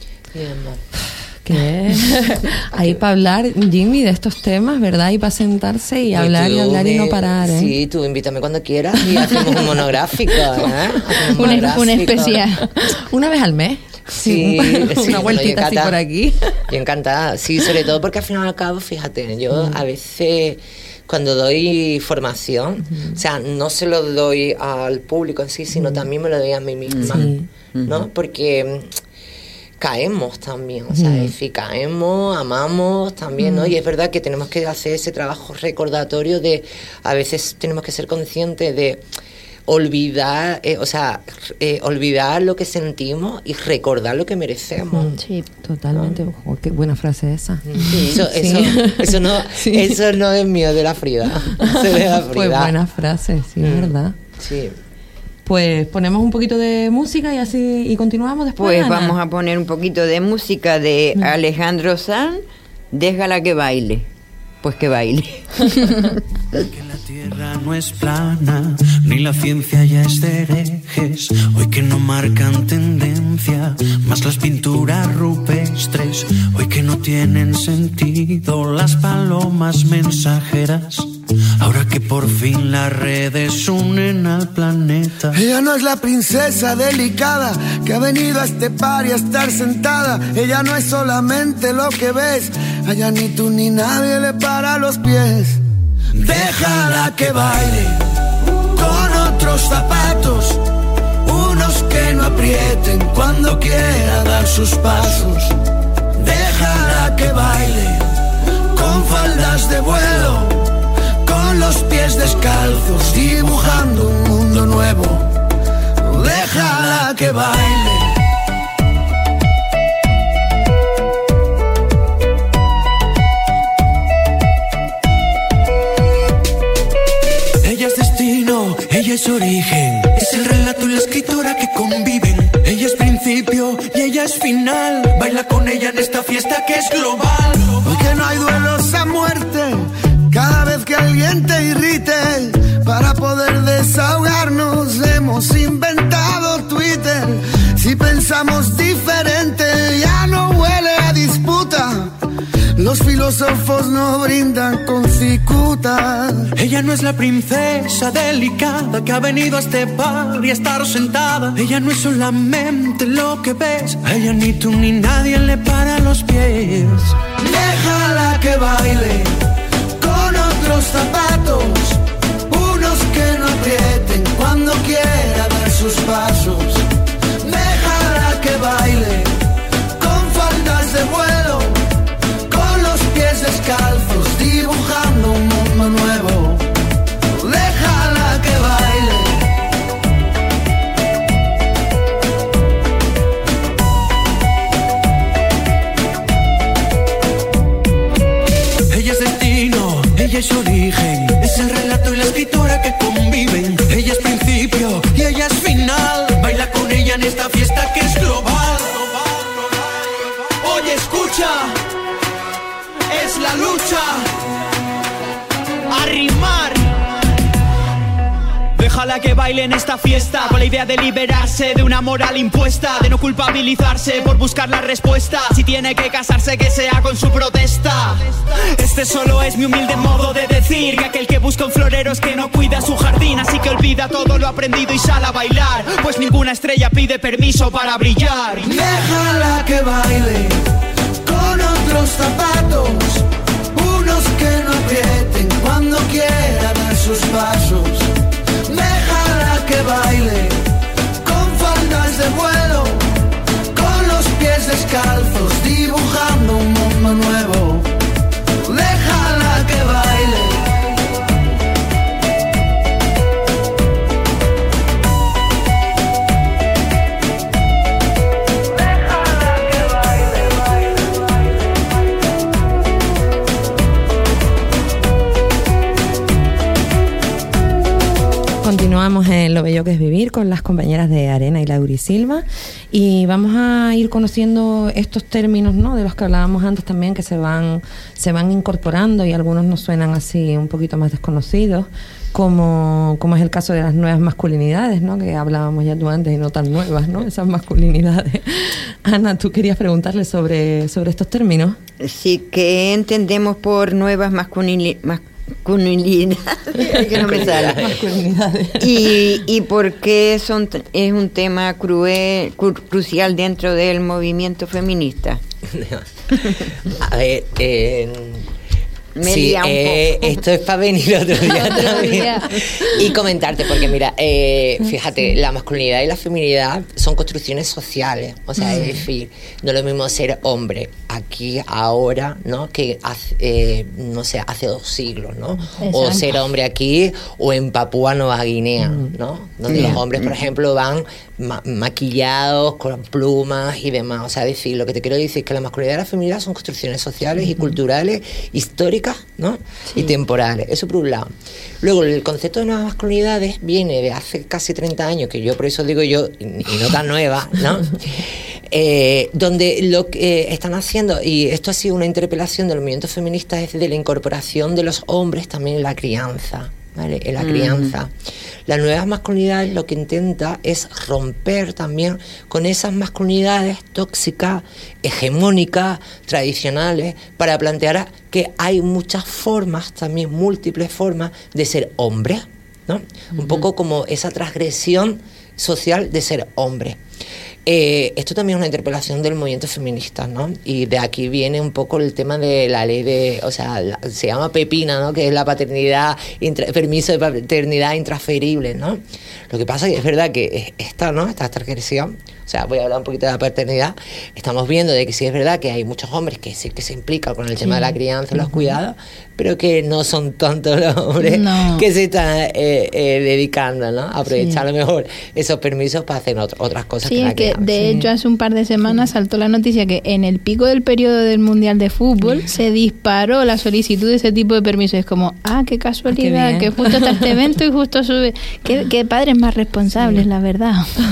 Que ahí para hablar, Jimmy, de estos temas, ¿verdad? Y para sentarse y hablar y no parar, ¿eh? Sí, tú invítame cuando quieras y hacemos un monográfico, ¿eh? Un especial. Una vez al mes. Sí, una vueltita así por aquí. Yo encantada, sí, sobre todo porque al final y al cabo, fíjate, yo a veces cuando doy formación, o sea, no se lo doy al público en sí, sino también me lo doy a mí misma, ¿no? Porque caemos también, o sea, es decir, caemos, amamos también, ¿no? Y es verdad que tenemos que hacer ese trabajo recordatorio de, a veces tenemos que ser conscientes de olvidar, olvidar lo que sentimos y recordar lo que merecemos. Sí, totalmente. ¿No? Oh, qué buena frase esa. Sí, eso no es mío, de la Frida. Pues buena frase, sí, verdad. Sí. Pues ponemos un poquito de música y así y continuamos después. Pues Ana. vamos a poner un poquito de música de Alejandro Sanz, Déjala que baile. Pues que baile. Que la tierra no es plana, ni la ciencia ya es de herejes. Hoy que no marcan tendencia, más las pinturas rupestres. Hoy que no tienen sentido las palomas mensajeras. Ahora que por fin las redes unen al planeta. Ella no es la princesa delicada que ha venido a este par y a estar sentada. Ella no es solamente lo que ves. Allá ni tú ni nadie le para los pies. Déjala que baile con otros zapatos, unos que no aprieten cuando quiera dar sus pasos. Déjala que baile con faldas de vuelo, con los pies descalzos, dibujando un mundo nuevo. Déjala que baile. Ella es destino, ella es origen, es el relato y la escritora que conviven. Ella es principio y ella es final. Baila con ella en esta fiesta que es global. Hoy que no hay duelos a muerte, cada vez que alguien te irrite, para poder desahogarnos hemos inventado Twitter. Si pensamos diferente ya no huele a disputa. Los filósofos no brindan con cicuta. Ella no es la princesa delicada que ha venido a este bar y a estar sentada. Ella no es solamente lo que ves. A ella ni tú ni nadie le para los pies. Déjala que baile con otros zapatos, unos que no aprieten cuando quiera dar sus pasos. Déjala que baile con faldas de vuelo, con los pies descalzos, dibujando un mundo nuevo. Déjala que baile. Ella es destino, ella es origen, es el relato y la escritora que conviven. Ella es principio y ella es final. Baila con ella en esta fiesta que es global. Oye, escucha, es la lucha a rimar. Déjala que baile en esta fiesta, con la idea de liberarse de una moral impuesta, de no culpabilizarse por buscar la respuesta. Si tiene que casarse, que sea con su protesta. Este solo es mi humilde modo de decir que aquel que busca un florero es que no cuida su jardín. Así que olvida todo lo aprendido y sal a bailar, pues ninguna estrella pide permiso para brillar. Déjala que baile con otros zapatos, unos que no aprieten cuando quiera dar sus pasos. Déjala que baile con faldas de vuelo, con los pies descalzos, dibujando un mundo nuevo. Déjala que baile. Continuamos en Lo Bello que es Vivir con las compañeras de Arena y Lauri Silva, y vamos a ir conociendo estos términos, ¿no?, de los que hablábamos antes también, que se van incorporando, y algunos nos suenan así un poquito más desconocidos, como es el caso de las nuevas masculinidades, ¿no?, que hablábamos ya tú antes, y no tan nuevas, ¿no?, esas masculinidades. Ana, tú querías preguntarle sobre estos términos. Sí, ¿qué entendemos por nuevas masculinidades? Que no me sale. Y por qué es un tema crucial dentro del movimiento feminista. A ver, sí, esto es para venir otro día también y comentarte, porque mira, fíjate, la masculinidad y la feminidad son construcciones sociales, o sea, es decir, no es lo mismo ser hombre aquí, ahora, ¿no?, que hace, no sé, hace 2 siglos, ¿no? Exacto. O ser hombre aquí o en Papúa Nueva Guinea, ¿no? Donde los hombres, por ejemplo, van maquillados con plumas y demás. O sea, decir, lo que te quiero decir es que la masculinidad y la feminidad son construcciones sociales y culturales, históricas, ¿no? Y temporales. Eso por un lado. Luego, el concepto de nuevas masculinidades viene de hace casi 30 años, que yo por eso digo yo, y no tan nueva, ¿no? Donde lo que están haciendo, y esto ha sido una interpelación del movimiento feminista, es de la incorporación de los hombres también en la crianza, ¿vale? En la crianza. Las nuevas masculinidades lo que intenta es romper también con esas masculinidades tóxicas, hegemónicas, tradicionales, para plantear que hay muchas formas, también múltiples formas de ser hombre, ¿no? Un poco como esa transgresión social de ser hombre. Esto también es una interpelación del movimiento feminista, ¿no? Y de aquí viene un poco el tema de la ley de, o sea, se llama Pepina, ¿no?, que es la paternidad, permiso de paternidad intransferible, ¿no? Lo que pasa es que es verdad que esta transgresión, o sea, voy a hablar un poquito de la paternidad, estamos viendo de que sí es verdad que hay muchos hombres que sí que se implican con el tema de la crianza y los cuidados, pero que no son tantos los hombres que se están dedicando, ¿no?, a aprovechar a lo mejor esos permisos para hacer otras cosas que la crianza. De hecho, hace un par de semanas saltó la noticia que en el pico del periodo del Mundial de Fútbol se disparó la solicitud de ese tipo de permisos. Es como, qué casualidad, que justo está este evento y justo sube. Qué padres más responsables, la verdad.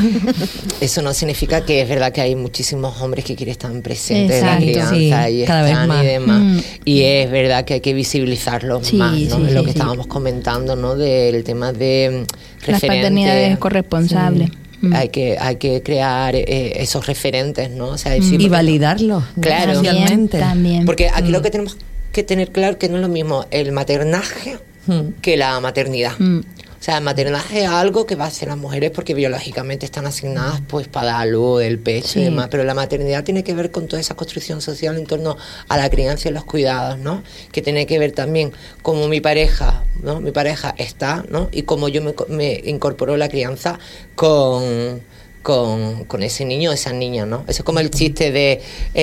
Eso no significa que es verdad que hay muchísimos hombres que quieren estar presentes en la crianza y cada vez más. Y demás. Y es verdad que hay que visibilizarlos más, ¿no? Es lo que estábamos comentando, ¿no?, del tema de las paternidades corresponsables. Hay que crear esos referentes, ¿no? O sea, decir, y validarlos, claro, socialmente. También. Porque aquí lo que tenemos que tener claro que no es lo mismo el maternaje que la maternidad. O sea, el maternaje es algo que va a hacer las mujeres porque biológicamente están asignadas pues para dar luz del pecho y demás, pero la maternidad tiene que ver con toda esa construcción social en torno a la crianza y los cuidados, ¿no? Que tiene que ver también cómo mi pareja, ¿no?, mi pareja está, ¿no?, y cómo yo me incorporo la crianza con ese niño o esa niña, ¿no? Eso es como el chiste de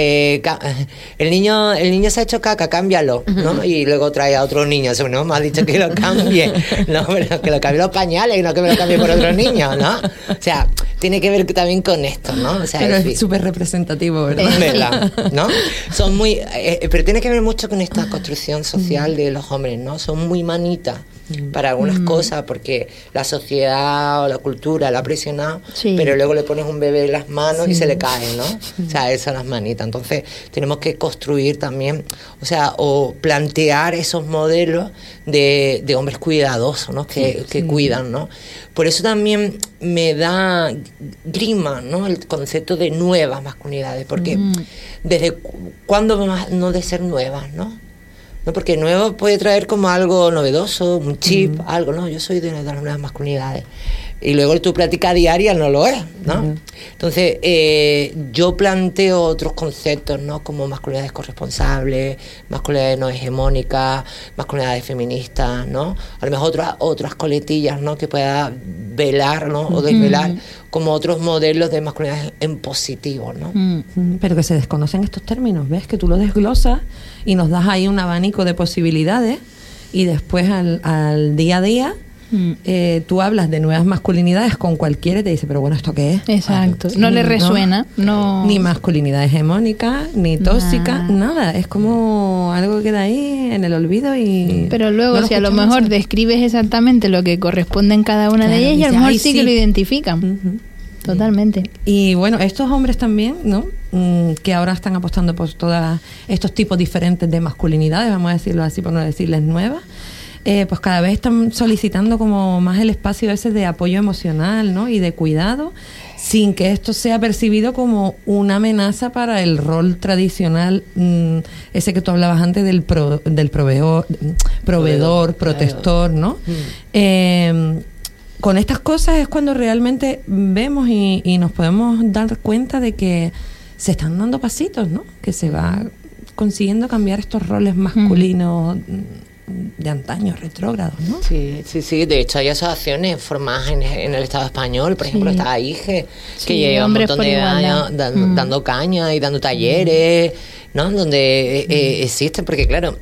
el niño se ha hecho caca, cámbialo, ¿no? Y luego trae a otro niño, eso no me ha dicho que lo cambie, no, pero que lo cambie los pañales y no que me lo cambie por otro niño, ¿no? O sea, tiene que ver también con esto, ¿no? O sea, pero es súper representativo, ¿verdad? ¿Verdad? ¿No? Son muy pero tiene que ver mucho con esta construcción social de los hombres, ¿no? Son muy manitas para algunas cosas porque la sociedad o la cultura la ha presionado, pero luego le pones un bebé en las manos y se le cae, ¿no? O sea, esas son las manitas. Entonces tenemos que construir también, o sea, o plantear esos modelos de hombres cuidadosos, ¿no? Que cuidan, ¿no? Por eso también me da grima, ¿no?, el concepto de nuevas masculinidades, porque ¿desde cuándo no de ser nuevas, no? No, porque nuevo puede traer como algo novedoso, un chip, algo, ¿no? Yo soy de las nuevas masculinidades. Y luego tu práctica diaria no lo es, ¿no? Entonces, yo planteo otros conceptos, ¿no?, como masculinidades corresponsables, masculinidades no hegemónicas, masculinidades feministas, ¿no? A lo mejor otras coletillas, ¿no?, que pueda velar, ¿no?, o desvelar como otros modelos de masculinidades en positivo, ¿no? Pero que se desconocen estos términos, ¿ves? Que tú lo desglosas y nos das ahí un abanico de posibilidades y después al día a día tú hablas de nuevas masculinidades con cualquiera y te dice, pero bueno, ¿esto qué es? Exacto. No le resuena. No. Ni masculinidad hegemónica, ni tóxica, nada. Es como algo que queda ahí en el olvido y... Pero luego, no si a lo escuchamos. mejor describes exactamente lo que corresponde en cada una de Claro, ellas, y a lo dice, mejor "Ay, sí sí". que lo identifican. Totalmente. Y bueno, estos hombres también, ¿no? Que ahora están apostando por todos estos tipos diferentes de masculinidades, vamos a decirlo así, por no decirles nuevas, pues cada vez están solicitando como más el espacio ese de apoyo emocional, ¿no? Y de cuidado, sin que esto sea percibido como una amenaza para el rol tradicional, ese que tú hablabas antes del proveedor, protector, ¿no? Con estas cosas es cuando realmente vemos y nos podemos dar cuenta de que se están dando pasitos, ¿no? Que se va consiguiendo cambiar estos roles masculinos de antaño, retrógrados, ¿no? Sí. De hecho, hay asociaciones formadas en el Estado español. Por ejemplo, está IGE, que lleva un montón de años dando caña y dando talleres, ¿no? Donde existen, porque claro,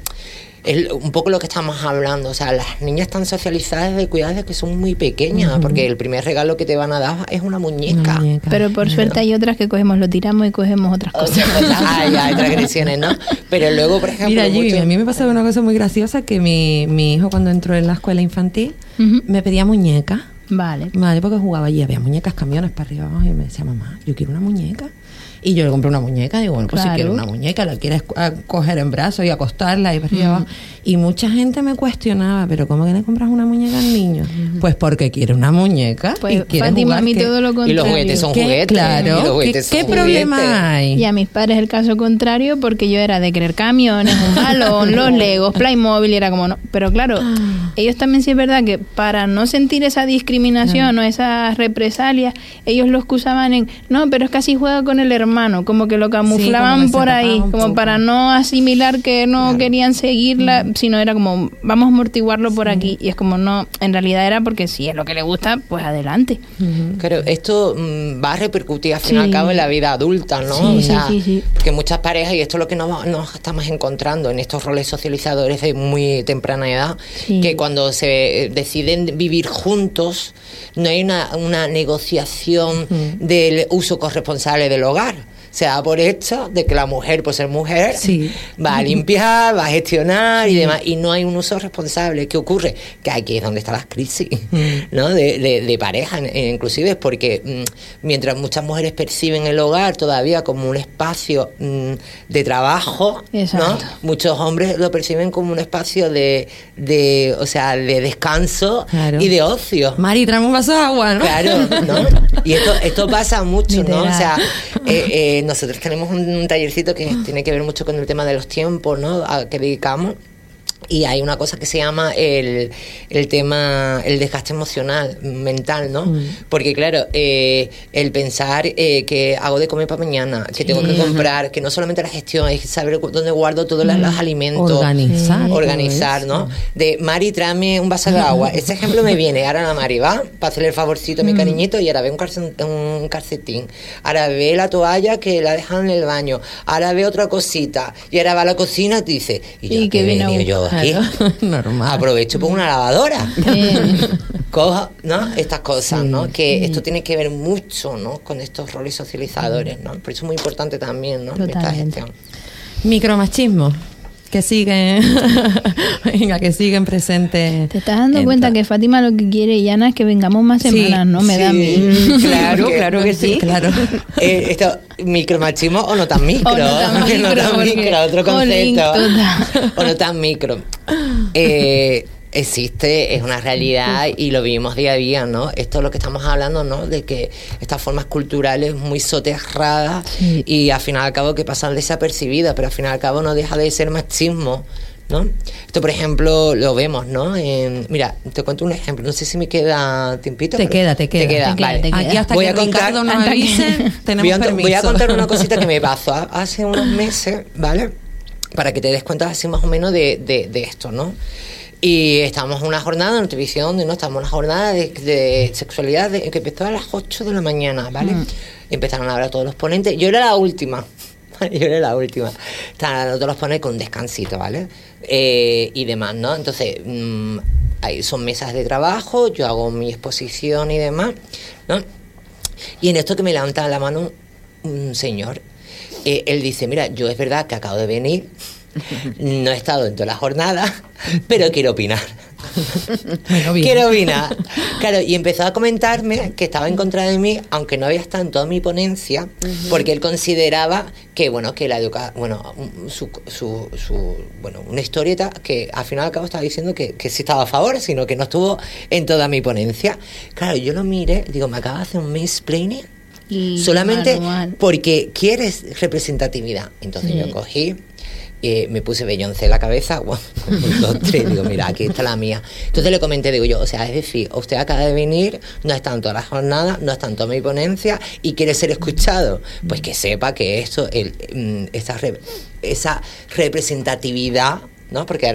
es un poco lo que estamos hablando. O sea, las niñas están socializadas desde cuidar desde que son muy pequeñas, porque el primer regalo que te van a dar es una muñeca. Pero por suerte hay otras que cogemos, lo tiramos y cogemos otras cosas. Hay transgresiones, ¿no? Pero luego, por ejemplo... Mira, Jimmy, a mí me pasaba una cosa muy graciosa, que mi hijo cuando entró en la escuela infantil me pedía muñecas. Vale, porque jugaba allí, había muñecas, camiones para arriba abajo, y me decía, mamá, yo quiero una muñeca. Y yo le compré una muñeca, digo, bueno, pues si quieres una muñeca, la quieres coger en brazos y acostarla y para arriba abajo. Y mucha gente me cuestionaba, pero ¿cómo que le compras una muñeca al niño? Pues porque quiere una muñeca pues y quiere Fátima, jugar. a mí todo lo contrario. Y los juguetes son juguetes. Claro, ¿qué problema hay? Y a mis padres el caso contrario, porque yo era de querer camiones, un balón, los Legos, Playmobil, y era como no. Pero claro, ellos también sí es verdad que para no sentir esa discriminación o esas represalias, ellos lo excusaban en, no, pero es que así juega con el hermano, como que lo camuflaban como por ahí, como poco. para no asimilar que no querían seguirla, sino era como, vamos a amortiguarlo por aquí. Y es como, no, en realidad era porque si es lo que le gusta, pues adelante. Claro, esto va a repercutir al fin y al cabo en la vida adulta, ¿no? Sí, o sea, sí. porque muchas parejas, y esto es lo que nos estamos encontrando en estos roles socializadores de muy temprana edad, que cuando se deciden vivir juntos, no hay una negociación del uso corresponsable del hogar. Se da por hecho de que la mujer, por ser mujer, va a limpiar, va a gestionar y demás, y no hay un uso responsable. ¿Qué ocurre? Que aquí es donde están las crisis, ¿no? De pareja, inclusive, porque mientras muchas mujeres perciben el hogar todavía como un espacio de trabajo, ¿no? Muchos hombres lo perciben como un espacio de descanso y de ocio. Mari, tráeme un vaso de agua, ¿no? Claro, ¿no? Y esto pasa mucho, ¿no? O sea, nosotros tenemos un tallercito que tiene que ver mucho con el tema de los tiempos, ¿no? Que dedicamos. Y hay una cosa que se llama el desgaste emocional, mental, ¿no? Porque claro, el pensar que hago de comer para mañana, que tengo que comprar, que no solamente la gestión, es saber dónde guardo todos los alimentos. Organizar, ¿no? De Mari, tráeme un vaso de agua. Ese ejemplo me viene, ahora la Mari va para hacerle el favorcito a mi cariñito y ahora ve un calcetín. Ahora ve la toalla que la dejan en el baño. Ahora ve otra cosita. Y ahora va a la cocina y te dice, ¿y qué he venido yo aquí? Normal. Aprovecho por una lavadora. Cojo, ¿no? Estas cosas, ¿no? Que esto tiene que ver mucho, ¿no? Con estos roles socializadores, ¿no? Por eso es muy importante también, ¿no? Esta gestión. Micromachismo, que siguen venga, que siguen presentes. Te estás dando cuenta que Fátima lo que quiere, Yana, es que vengamos más semanas, ¿no? Me da a mí. Claro que sí. Claro. Esto, micromachismo o no tan micro. O no tan micro, otro concepto. O no tan micro. Existe, es una realidad y lo vivimos día a día, ¿no? Esto es lo que estamos hablando, ¿no? De que estas formas culturales muy soterradas y al final y al cabo que pasan desapercibidas, pero al final y al cabo no deja de ser machismo, ¿no? Esto, por ejemplo, lo vemos, ¿no? Mira, te cuento un ejemplo, no sé si me queda tiempito. Te queda. Vale. Aquí hasta voy que a contar, Ricardo nos avise, tenemos permiso. Voy a contar una cosita que me pasó hace unos meses, ¿vale? Para que te des cuenta así más o menos de esto, ¿no? Y estábamos en una jornada de nutrición, ¿no? Estábamos en una jornada de sexualidad que empezó a las 8 de la mañana, ¿vale? Empezaron a hablar todos los ponentes. Yo era la última. Estaban hablando todos los ponentes con un descansito, ¿vale? Y demás, ¿no? Entonces, ahí son mesas de trabajo, yo hago mi exposición y demás, ¿no? Y en esto que me levanta la mano un señor, él dice, mira, yo es verdad que acabo de venir, No he estado en toda la jornada, pero quiero opinar. Bueno, bien. Quiero opinar. Claro, y empezó a comentarme que estaba en contra de mí, aunque no había estado en toda mi ponencia, porque él consideraba que, bueno, que la una historieta que al final al cabo estaba diciendo que sí estaba a favor, sino que no estuvo en toda mi ponencia. Claro, yo lo miré, digo, me acaba de hacer un mansplaining solamente porque quieres representatividad. Entonces yo cogí, me puse Beyoncé en la cabeza, 1, 2, 3, digo, mira, aquí está la mía. Entonces le comenté, digo yo, o sea, es decir, usted acaba de venir, no está en toda la jornada, no está en toda mi ponencia y quiere ser escuchado. Pues que sepa que eso, esa representatividad, ¿no? Porque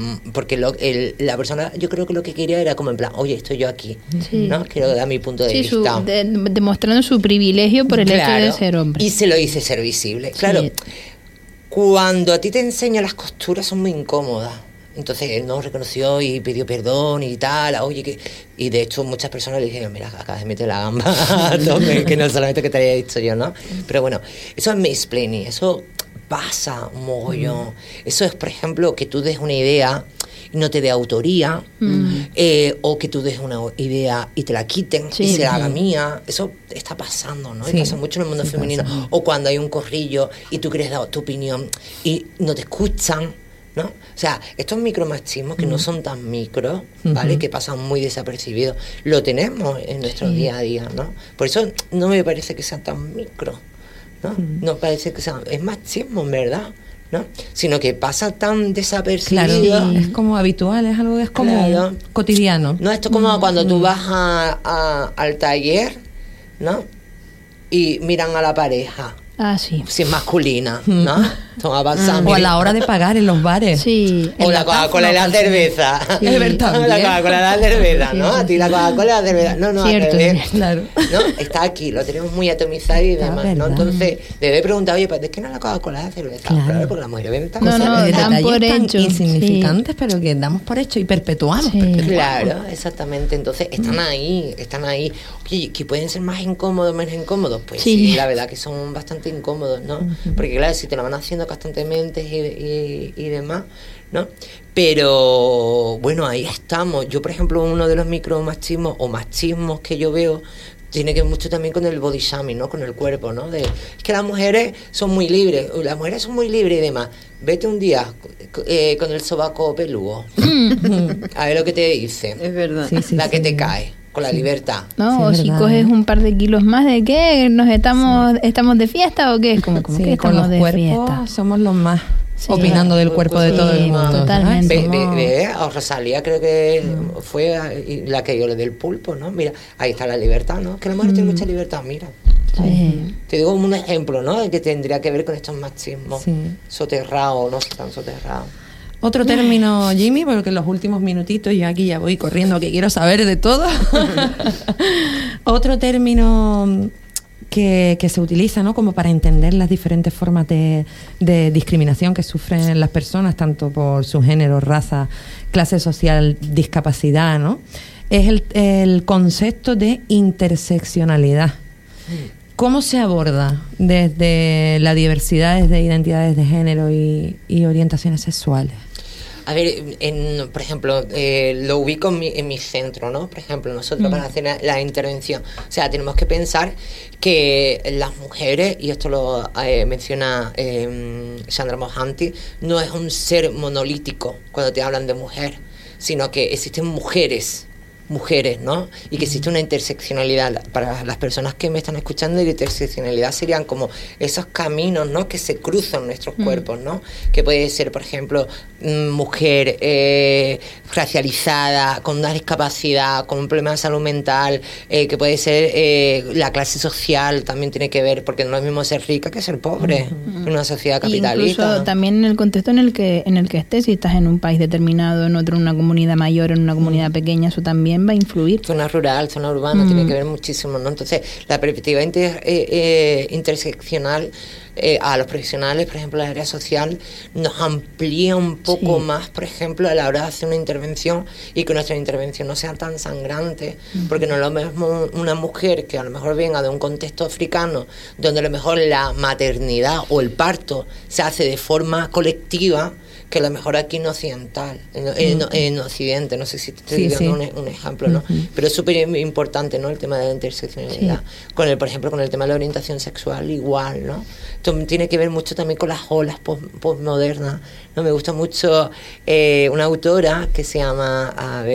la persona, yo creo que lo que quería era como en plan, oye, estoy yo aquí, ¿no? Quiero dar mi punto de vista. Demostrando su privilegio por el hecho de ser hombre. Y se lo hice ser visible. Claro, cuando a ti te enseñan las costuras son muy incómodas. Entonces él no reconoció y pidió perdón y tal, oye, y de hecho muchas personas le dijeron, mira, acabas de meter la gamba, que no solamente que te había dicho yo, ¿no? Pero bueno, eso es mansplaining, eso pasa un mogollón. Eso es, por ejemplo, que tú des una idea y no te dé autoría, o que tú des una idea y te la quiten y se la haga mía. Eso está pasando, ¿no? Y pasa mucho en el mundo femenino. Pasa. O cuando hay un corrillo y tú quieres dar tu opinión y no te escuchan, ¿no? O sea, estos micromachismos que no son tan micro, ¿vale? Que pasan muy desapercibidos, lo tenemos en nuestro día a día, ¿no? Por eso no me parece que sea tan micro, ¿no? No parece que sea... Es machismo, ¿verdad? ¿No? Sino que pasa tan desapercibido. Claro, es como habitual, es algo que es como cotidiano. No, esto es como cuando tú vas al taller, ¿no? Y miran a la pareja. Ah, sí. Si es masculina, ¿no? O a la hora de pagar en los bares. Sí. O la Coca-Cola y la cerveza. Sí. Es verdad. La Coca-Cola y la cerveza, ¿no? A ti la Coca-Cola y la cerveza. No, cierto, claro. No, está aquí, lo tenemos muy atomizado y demás, ¿no? Entonces, debe preguntar, oye, ¿de qué no es la Coca-Cola y la cerveza? Claro, porque la mujer ven tan dan por hecho. Insignificantes, pero que damos por hecho y perpetuamos. Claro, exactamente. Entonces, están ahí. Oye, que pueden ser más incómodos, menos incómodos. Pues sí, la verdad que son bastante incómodos, ¿no? Porque claro, si te lo van haciendo constantemente y demás, ¿no? Pero bueno, ahí estamos. Yo, por ejemplo, uno de los micromachismos o machismos que yo veo tiene que ver mucho también con el body shaming, ¿no? Con el cuerpo, ¿no? Es que las mujeres son muy libres y demás. Vete un día con el sobaco peludo. A ver lo que te dice. Es verdad. La que te cae. Con la libertad. No, o si coges un par de kilos más, ¿de qué? ¿Estamos de fiesta o qué? Es como que con los de cuerpos fiesta. Somos los más opinando del cuerpo de todo el mundo. Totalmente. A Rosalía creo que fue la que yo le di el pulpo, ¿no? Mira, ahí está la libertad, ¿no? Que la mujer tiene mucha libertad, mira. Sí. Te digo como un ejemplo, ¿no? Que tendría que ver con estos machismos soterrados, no tan soterrados. Otro término, Jimmy, porque en los últimos minutitos yo aquí ya voy corriendo, que quiero saber de todo. Otro término que se utiliza, ¿no? Como para entender las diferentes formas de discriminación que sufren las personas, tanto por su género, raza, clase social, discapacidad, ¿no? Es el concepto de interseccionalidad. ¿Cómo se aborda desde la diversidad de identidades de género y orientaciones sexuales? A ver, por ejemplo, lo ubico en mi centro, ¿no? Por ejemplo, nosotros para hacer la intervención, o sea, tenemos que pensar que las mujeres, y esto lo menciona Chandra Mohanty, no es un ser monolítico cuando te hablan de mujer, sino que existen mujeres, ¿no? Y que existe una interseccionalidad. Para las personas que me están escuchando, la interseccionalidad serían como esos caminos, ¿no? Que se cruzan nuestros cuerpos, ¿no? Que puede ser, por ejemplo, mujer racializada, con una discapacidad, con un problema de salud mental, que puede ser la clase social, también tiene que ver, porque no es lo mismo ser rica que ser pobre en una sociedad capitalista. Incluso también en el contexto en el que estés, si estás en un país determinado, en otro en una comunidad mayor, en una comunidad pequeña, eso también también va a influir. Zona rural, zona urbana, tiene que ver muchísimo, ¿no? Entonces, la perspectiva interseccional a los profesionales, por ejemplo, la área social, nos amplía un poco más, por ejemplo, a la hora de hacer una intervención y que nuestra intervención no sea tan sangrante, porque no es lo mismo una mujer que a lo mejor venga de un contexto africano, donde a lo mejor la maternidad o el parto se hace de forma colectiva, que a lo mejor aquí en occidental, en Occidente, no sé si te estoy dando un ejemplo, ¿no? Pero es súper importante, ¿no? El tema de la interseccionalidad. Por ejemplo, con el tema de la orientación sexual, igual, ¿no? Esto tiene que ver mucho también con las olas postmodernas, ¿no? Me gusta mucho una autora que se llama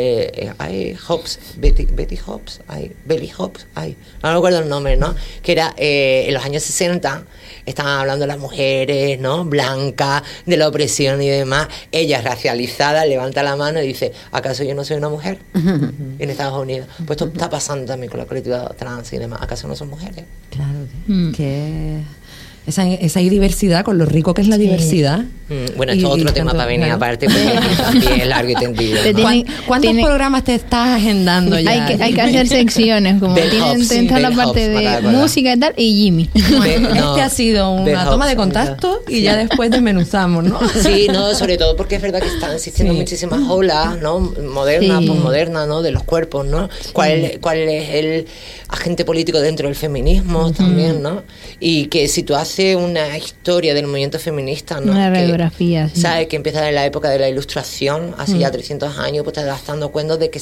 Hobbes, Betty Hobbes, Belly Hobbes, no me acuerdo el nombre, ¿no? Que era en los años 60, estaban hablando de las mujeres, ¿no? Blancas, de la opresión y demás. Ella, racializada, levanta la mano y dice, ¿acaso yo no soy una mujer? En Estados Unidos. Pues esto está pasando también con la colectividad trans y demás. ¿Acaso no son mujeres? Claro, que esa diversidad, con lo rico que es la diversidad. Bueno, esto es otro tema para venir aparte, porque también es largo y tendido, ¿no? ¿Cuántos programas te estás agendando ya? Hay que hacer secciones, como tienen la parte de música y tal, y Jimmy. Este ha sido una toma de contacto y ya después desmenuzamos, ¿no? Sí, no, sobre todo porque es verdad que están existiendo muchísimas olas, ¿no? Modernas, posmodernas, ¿no? De los cuerpos, ¿no? ¿Cuál es el agente político dentro del feminismo también, ¿no? Y que si tú haces una historia del movimiento feminista, ¿no? Una radiografía, ¿sabes? Que empieza en la época de la Ilustración, hace ya 300 años, pues te das dando cuenta de que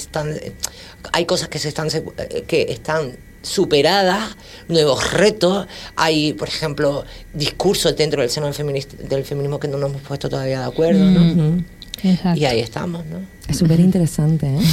hay cosas que están superadas, nuevos retos, hay, por ejemplo, discursos dentro del seno del feminismo que no nos hemos puesto todavía de acuerdo, ¿no? Exacto. Y ahí estamos, ¿no? Es súper interesante, ¿eh?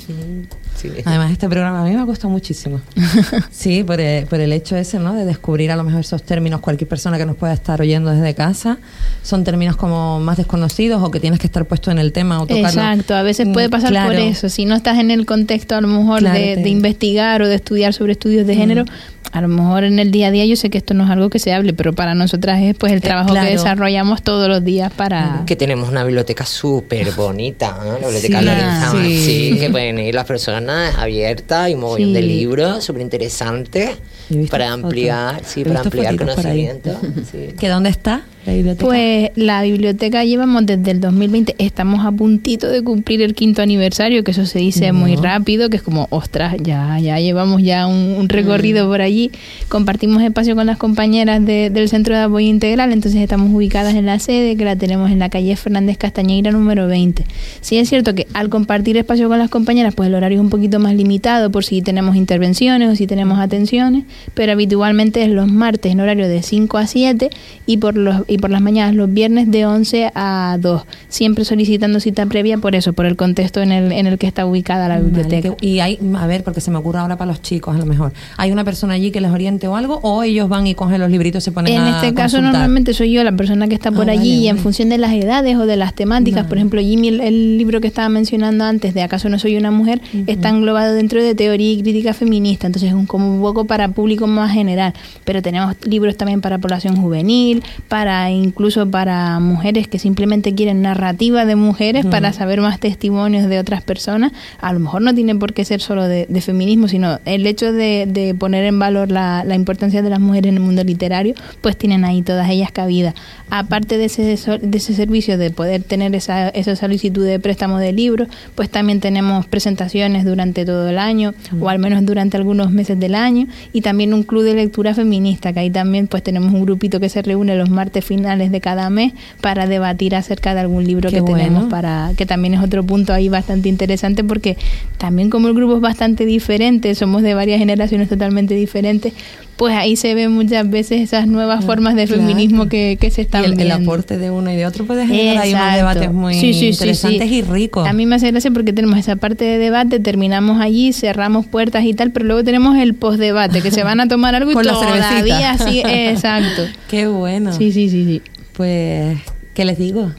Sí. Además, este programa a mí me ha costado muchísimo. Sí, por el hecho ese, ¿no? De descubrir a lo mejor esos términos. Cualquier persona que nos pueda estar oyendo desde casa, son términos como más desconocidos o que tienes que estar puesto en el tema o tocarlo. Exacto, a veces puede pasar por eso. Si no estás en el contexto a lo mejor de investigar o de estudiar sobre estudios de género, a lo mejor en el día a día yo sé que esto no es algo que se hable, pero para nosotras es pues el trabajo que desarrollamos todos los días para... Que tenemos una biblioteca súper bonita, ¿no? La biblioteca Lorenza Mansí, que pueden ir las personas abiertas y un montón de libros súper interesantes para ampliar, conocimiento. ¿Que dónde está la biblioteca? Pues la biblioteca llevamos desde el 2020, estamos a puntito de cumplir el 5º aniversario, que eso se dice muy rápido, que es como, ostras, ya llevamos ya un recorrido por allí. Compartimos espacio con las compañeras del Centro de Apoyo Integral, entonces estamos ubicadas en la sede, que la tenemos en la calle Fernández Castañeira número 20. Sí es cierto que al compartir espacio con las compañeras, pues el horario es un poquito más limitado por si tenemos intervenciones o si tenemos atenciones, pero habitualmente es los martes en horario de 5 a 7 y por las mañanas los viernes de 11 a 2, siempre solicitando cita previa por eso, por el contexto en el que está ubicada la biblioteca. Y hay, a ver, porque se me ocurre ahora para los chicos a lo mejor, ¿hay una persona allí que les oriente o algo, o ellos van y cogen los libritos y se ponen a En este caso consultar? Normalmente soy yo la persona que está por allí y en función de las edades o de las temáticas, por ejemplo Jimmy, el libro que estaba mencionando antes de ¿Acaso no soy una mujer? Está englobado dentro de teoría y crítica feminista, entonces es como un poco para público más general, pero tenemos libros también para población juvenil, incluso para mujeres que simplemente quieren narrativa de mujeres para saber más testimonios de otras personas. A lo mejor no tiene por qué ser solo de feminismo, sino el hecho de poner en valor la importancia de las mujeres en el mundo literario, pues tienen ahí todas ellas cabida. Aparte de ese servicio de poder tener esa solicitud de préstamo de libros, pues también tenemos presentaciones durante todo el año, o al menos durante algunos meses del año, y también un club de lectura feminista, que ahí también pues tenemos un grupito que se reúne los martes finales de cada mes para debatir acerca de algún libro tenemos, que también es otro punto ahí bastante interesante, porque también como el grupo es bastante diferente, somos de varias generaciones totalmente diferentes, pues ahí se ven muchas veces esas nuevas formas de feminismo que se están viendo. El aporte de uno y de otro puede generar ahí unos debates muy interesantes y ricos. A mí me hace gracia porque tenemos esa parte de debate, terminamos allí, cerramos puertas y tal, pero luego tenemos el postdebate, que se van a tomar algo y todavía sí, exacto. Qué bueno. Sí. Pues, ¿qué les digo?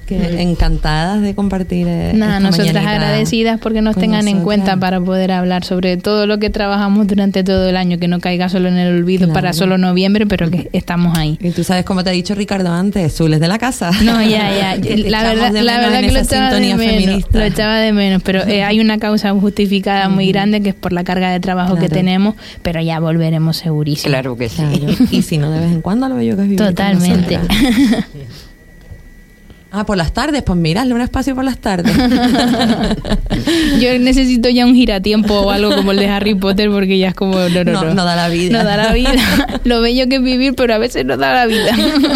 Que encantadas de compartir. Nada, nosotras agradecidas porque nos tengan en cuenta para poder hablar sobre todo lo que trabajamos durante todo el año, que no caiga solo en el olvido para solo noviembre, pero que estamos ahí. Y tú sabes, como te ha dicho Ricardo antes, Zules de la casa. No, ya. La verdad que lo echaba de menos, pero hay una causa justificada muy grande, que es por la carga de trabajo que tenemos, pero ya volveremos segurísimo. Claro que sí. Claro. Y si no, de vez en cuando lo bello que es vivir. Totalmente. Por las tardes, pues mira, hazle un espacio por las tardes. Yo necesito ya un giratiempo o algo como el de Harry Potter, porque ya es como no da la vida. No da la vida. Lo bello que es vivir, pero a veces no da la vida.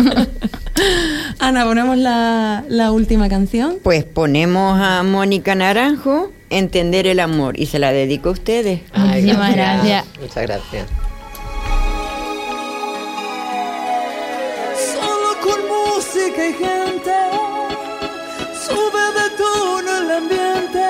Ana, ponemos la última canción. Pues ponemos a Mónica Naranjo, Entender el amor, y se la dedico a ustedes. Muchísimas gracias. Muchas gracias. Solo con música y gente sube de tono el ambiente.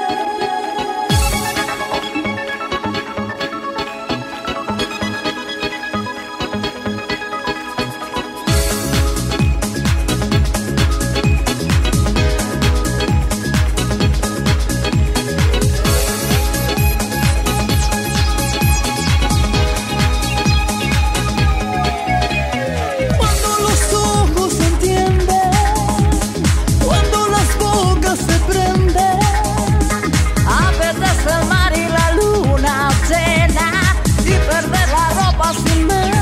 Cuando los ojos entienden, cuando las bocas se prenden, apetece el mar y la luna llena y perder la ropa sin mes.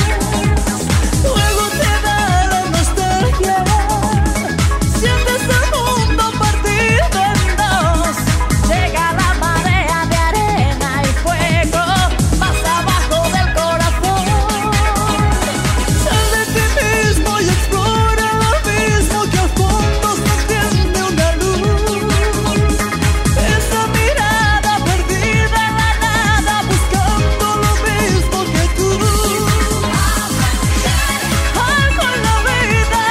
Luego te da la nostalgia, sientes el mundo partido en dos. Llega la marea de arena y fuego más abajo del corazón. Sal de ti mismo y explora lo mismo, que a fondo se entiende una luz. Esa mirada perdida en la nada, buscando lo mismo que tú. Algo en la vida,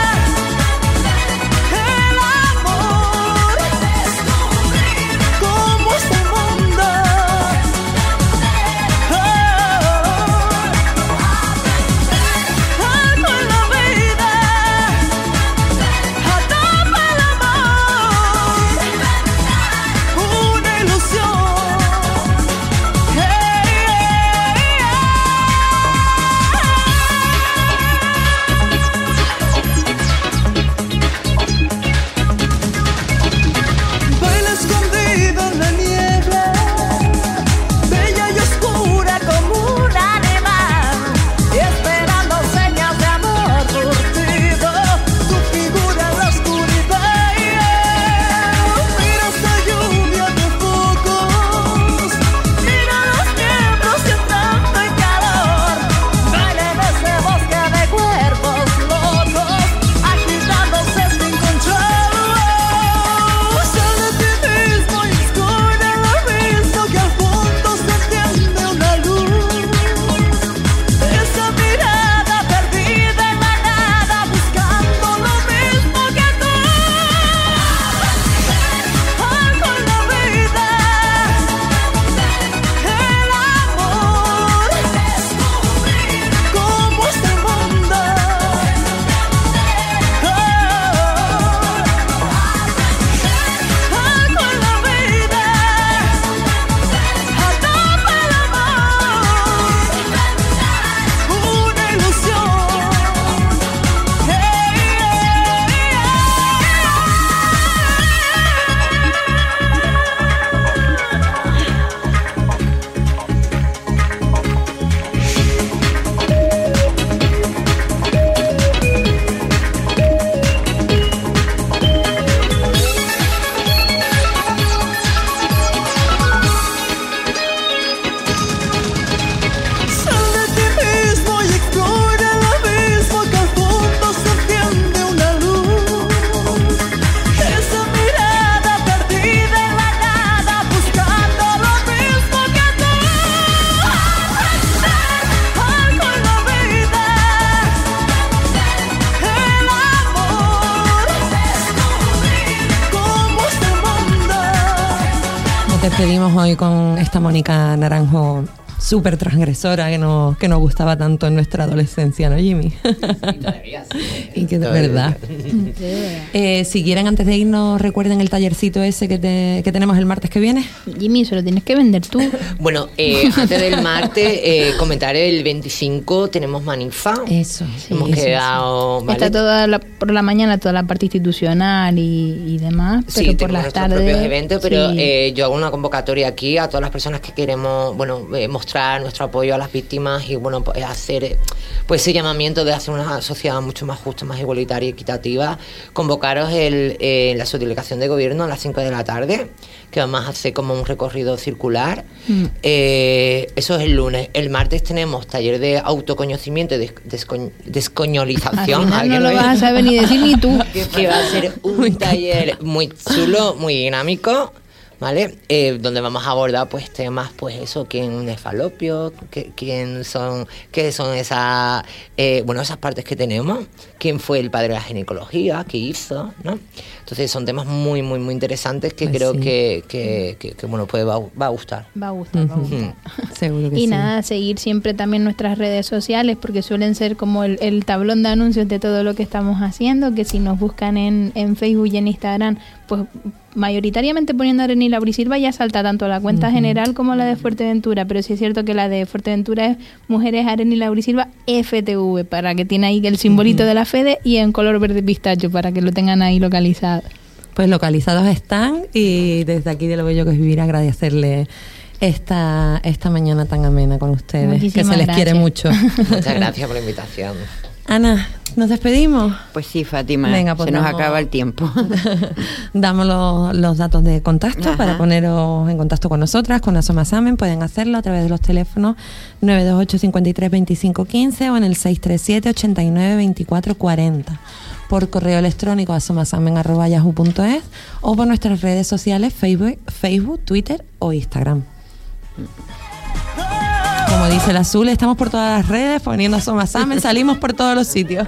el amor, cómo es el mundo. Algo en la vida, atrapa el amor, una ilusión. Baila escondida en la niebla, bella y oscura como un animal, y esperando señas de amor furtivo, tu figura en la oscuridad. Mira esa lluvia de focos, mira los miembros entrando en calor, baila en ese bosque de cuerpos locos, agitándose sin control. Sal de ti mismo y descubre lo mismo, que al fondo se entiende una luz. Esa mirada perdida en la nada, buscando lo mismo que tú. Algo en la vida, el amor, cómo es el mundo. Algo en la vida, atrapa el amor, una ilusión. Sal de ti mismo y explora lo mismo, que al fondo se entiende una luz. Esa mirada perdida en la nada, buscando lo mismo que tú. Algo en la vida, el amor, cómo es el mundo. Nos despedimos hoy con esta Mónica Naranjo súper transgresora que nos gustaba tanto en nuestra adolescencia, ¿no, Jimmy? Y que de verdad. Si quieren, antes de irnos, recuerden el tallercito ese que tenemos el martes que viene. Jimmy, eso lo tienes que vender tú. Bueno, antes del martes, comentar el 25 tenemos Manifa. Eso. Sí, hemos quedado... ¿vale? Está por la mañana toda la parte institucional y demás, pero sí, por las tardes... propios eventos, pero sí. yo hago una convocatoria aquí a todas las personas que queremos, mostrar nuestro apoyo a las víctimas y, pues, hacer ese llamamiento de hacer una sociedad mucho más justa, más igualitaria y equitativa. Convocaros la subdelegación de gobierno a las 5 de la tarde, que vamos a hacer como un recorrido circular. Eso es el lunes. El martes tenemos taller de autoconocimiento y descoñolización. Al final no lo vas a saber ni decir ni tú. Que va a ser un taller muy chulo, muy dinámico, ¿vale? Donde vamos a abordar pues temas, pues eso, quién es falopio, qué son esas esas partes que tenemos, quién fue el padre de la ginecología, qué hizo, ¿no? Entonces son temas muy muy muy interesantes que creo que pues va a gustar. Va a gustar. Seguro que y sí. nada, seguir siempre también nuestras redes sociales, porque suelen ser como el tablón de anuncios de todo lo que estamos haciendo, que si nos buscan en Facebook y en Instagram, pues mayoritariamente poniendo Areny Laurisilva ya salta tanto la cuenta general como la de Fuerteventura, pero sí es cierto que la de Fuerteventura es Mujeres Areny Laurisilva FTV, para que tiene ahí el simbolito de la FEDE y en color verde pistacho, para que lo tengan ahí localizado. Pues localizados están, y desde aquí de Lo Bello que es Vivir agradecerle esta mañana tan amena con ustedes. Muchísimas que se les gracias. quiere mucho. Muchas gracias por la invitación. Ana, ¿nos despedimos? Pues sí, Fátima, Venga, pues se nos acaba el tiempo. Damos los datos de contacto para poneros en contacto con nosotras, con Asomasamen. Pueden hacerlo a través de los teléfonos 928 53 25 15 o en el 637 89 24 40. Por correo electrónico asomasamen@yahoo.es o por nuestras redes sociales Facebook, Twitter o Instagram. Como dice el Azul, estamos por todas las redes poniendo Asomasamen, salimos por todos los sitios.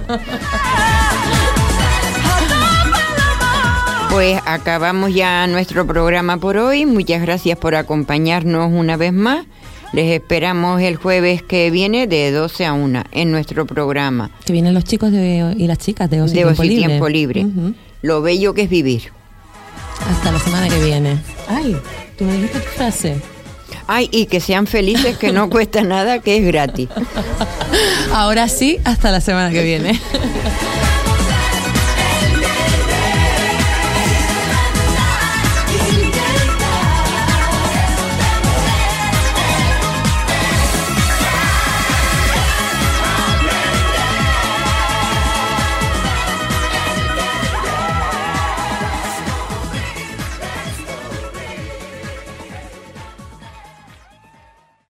Pues acabamos ya nuestro programa por hoy. Muchas gracias por acompañarnos una vez más. Les esperamos el jueves que viene de 12 a 1 en nuestro programa. Que vienen los chicos y las chicas de Ocio y Tiempo Libre. Lo bello que es vivir. Hasta la semana que viene. Ay, tú me dijiste tu frase. Ay, y que sean felices, que no cuesta nada, que es gratis. Ahora sí, hasta la semana que viene.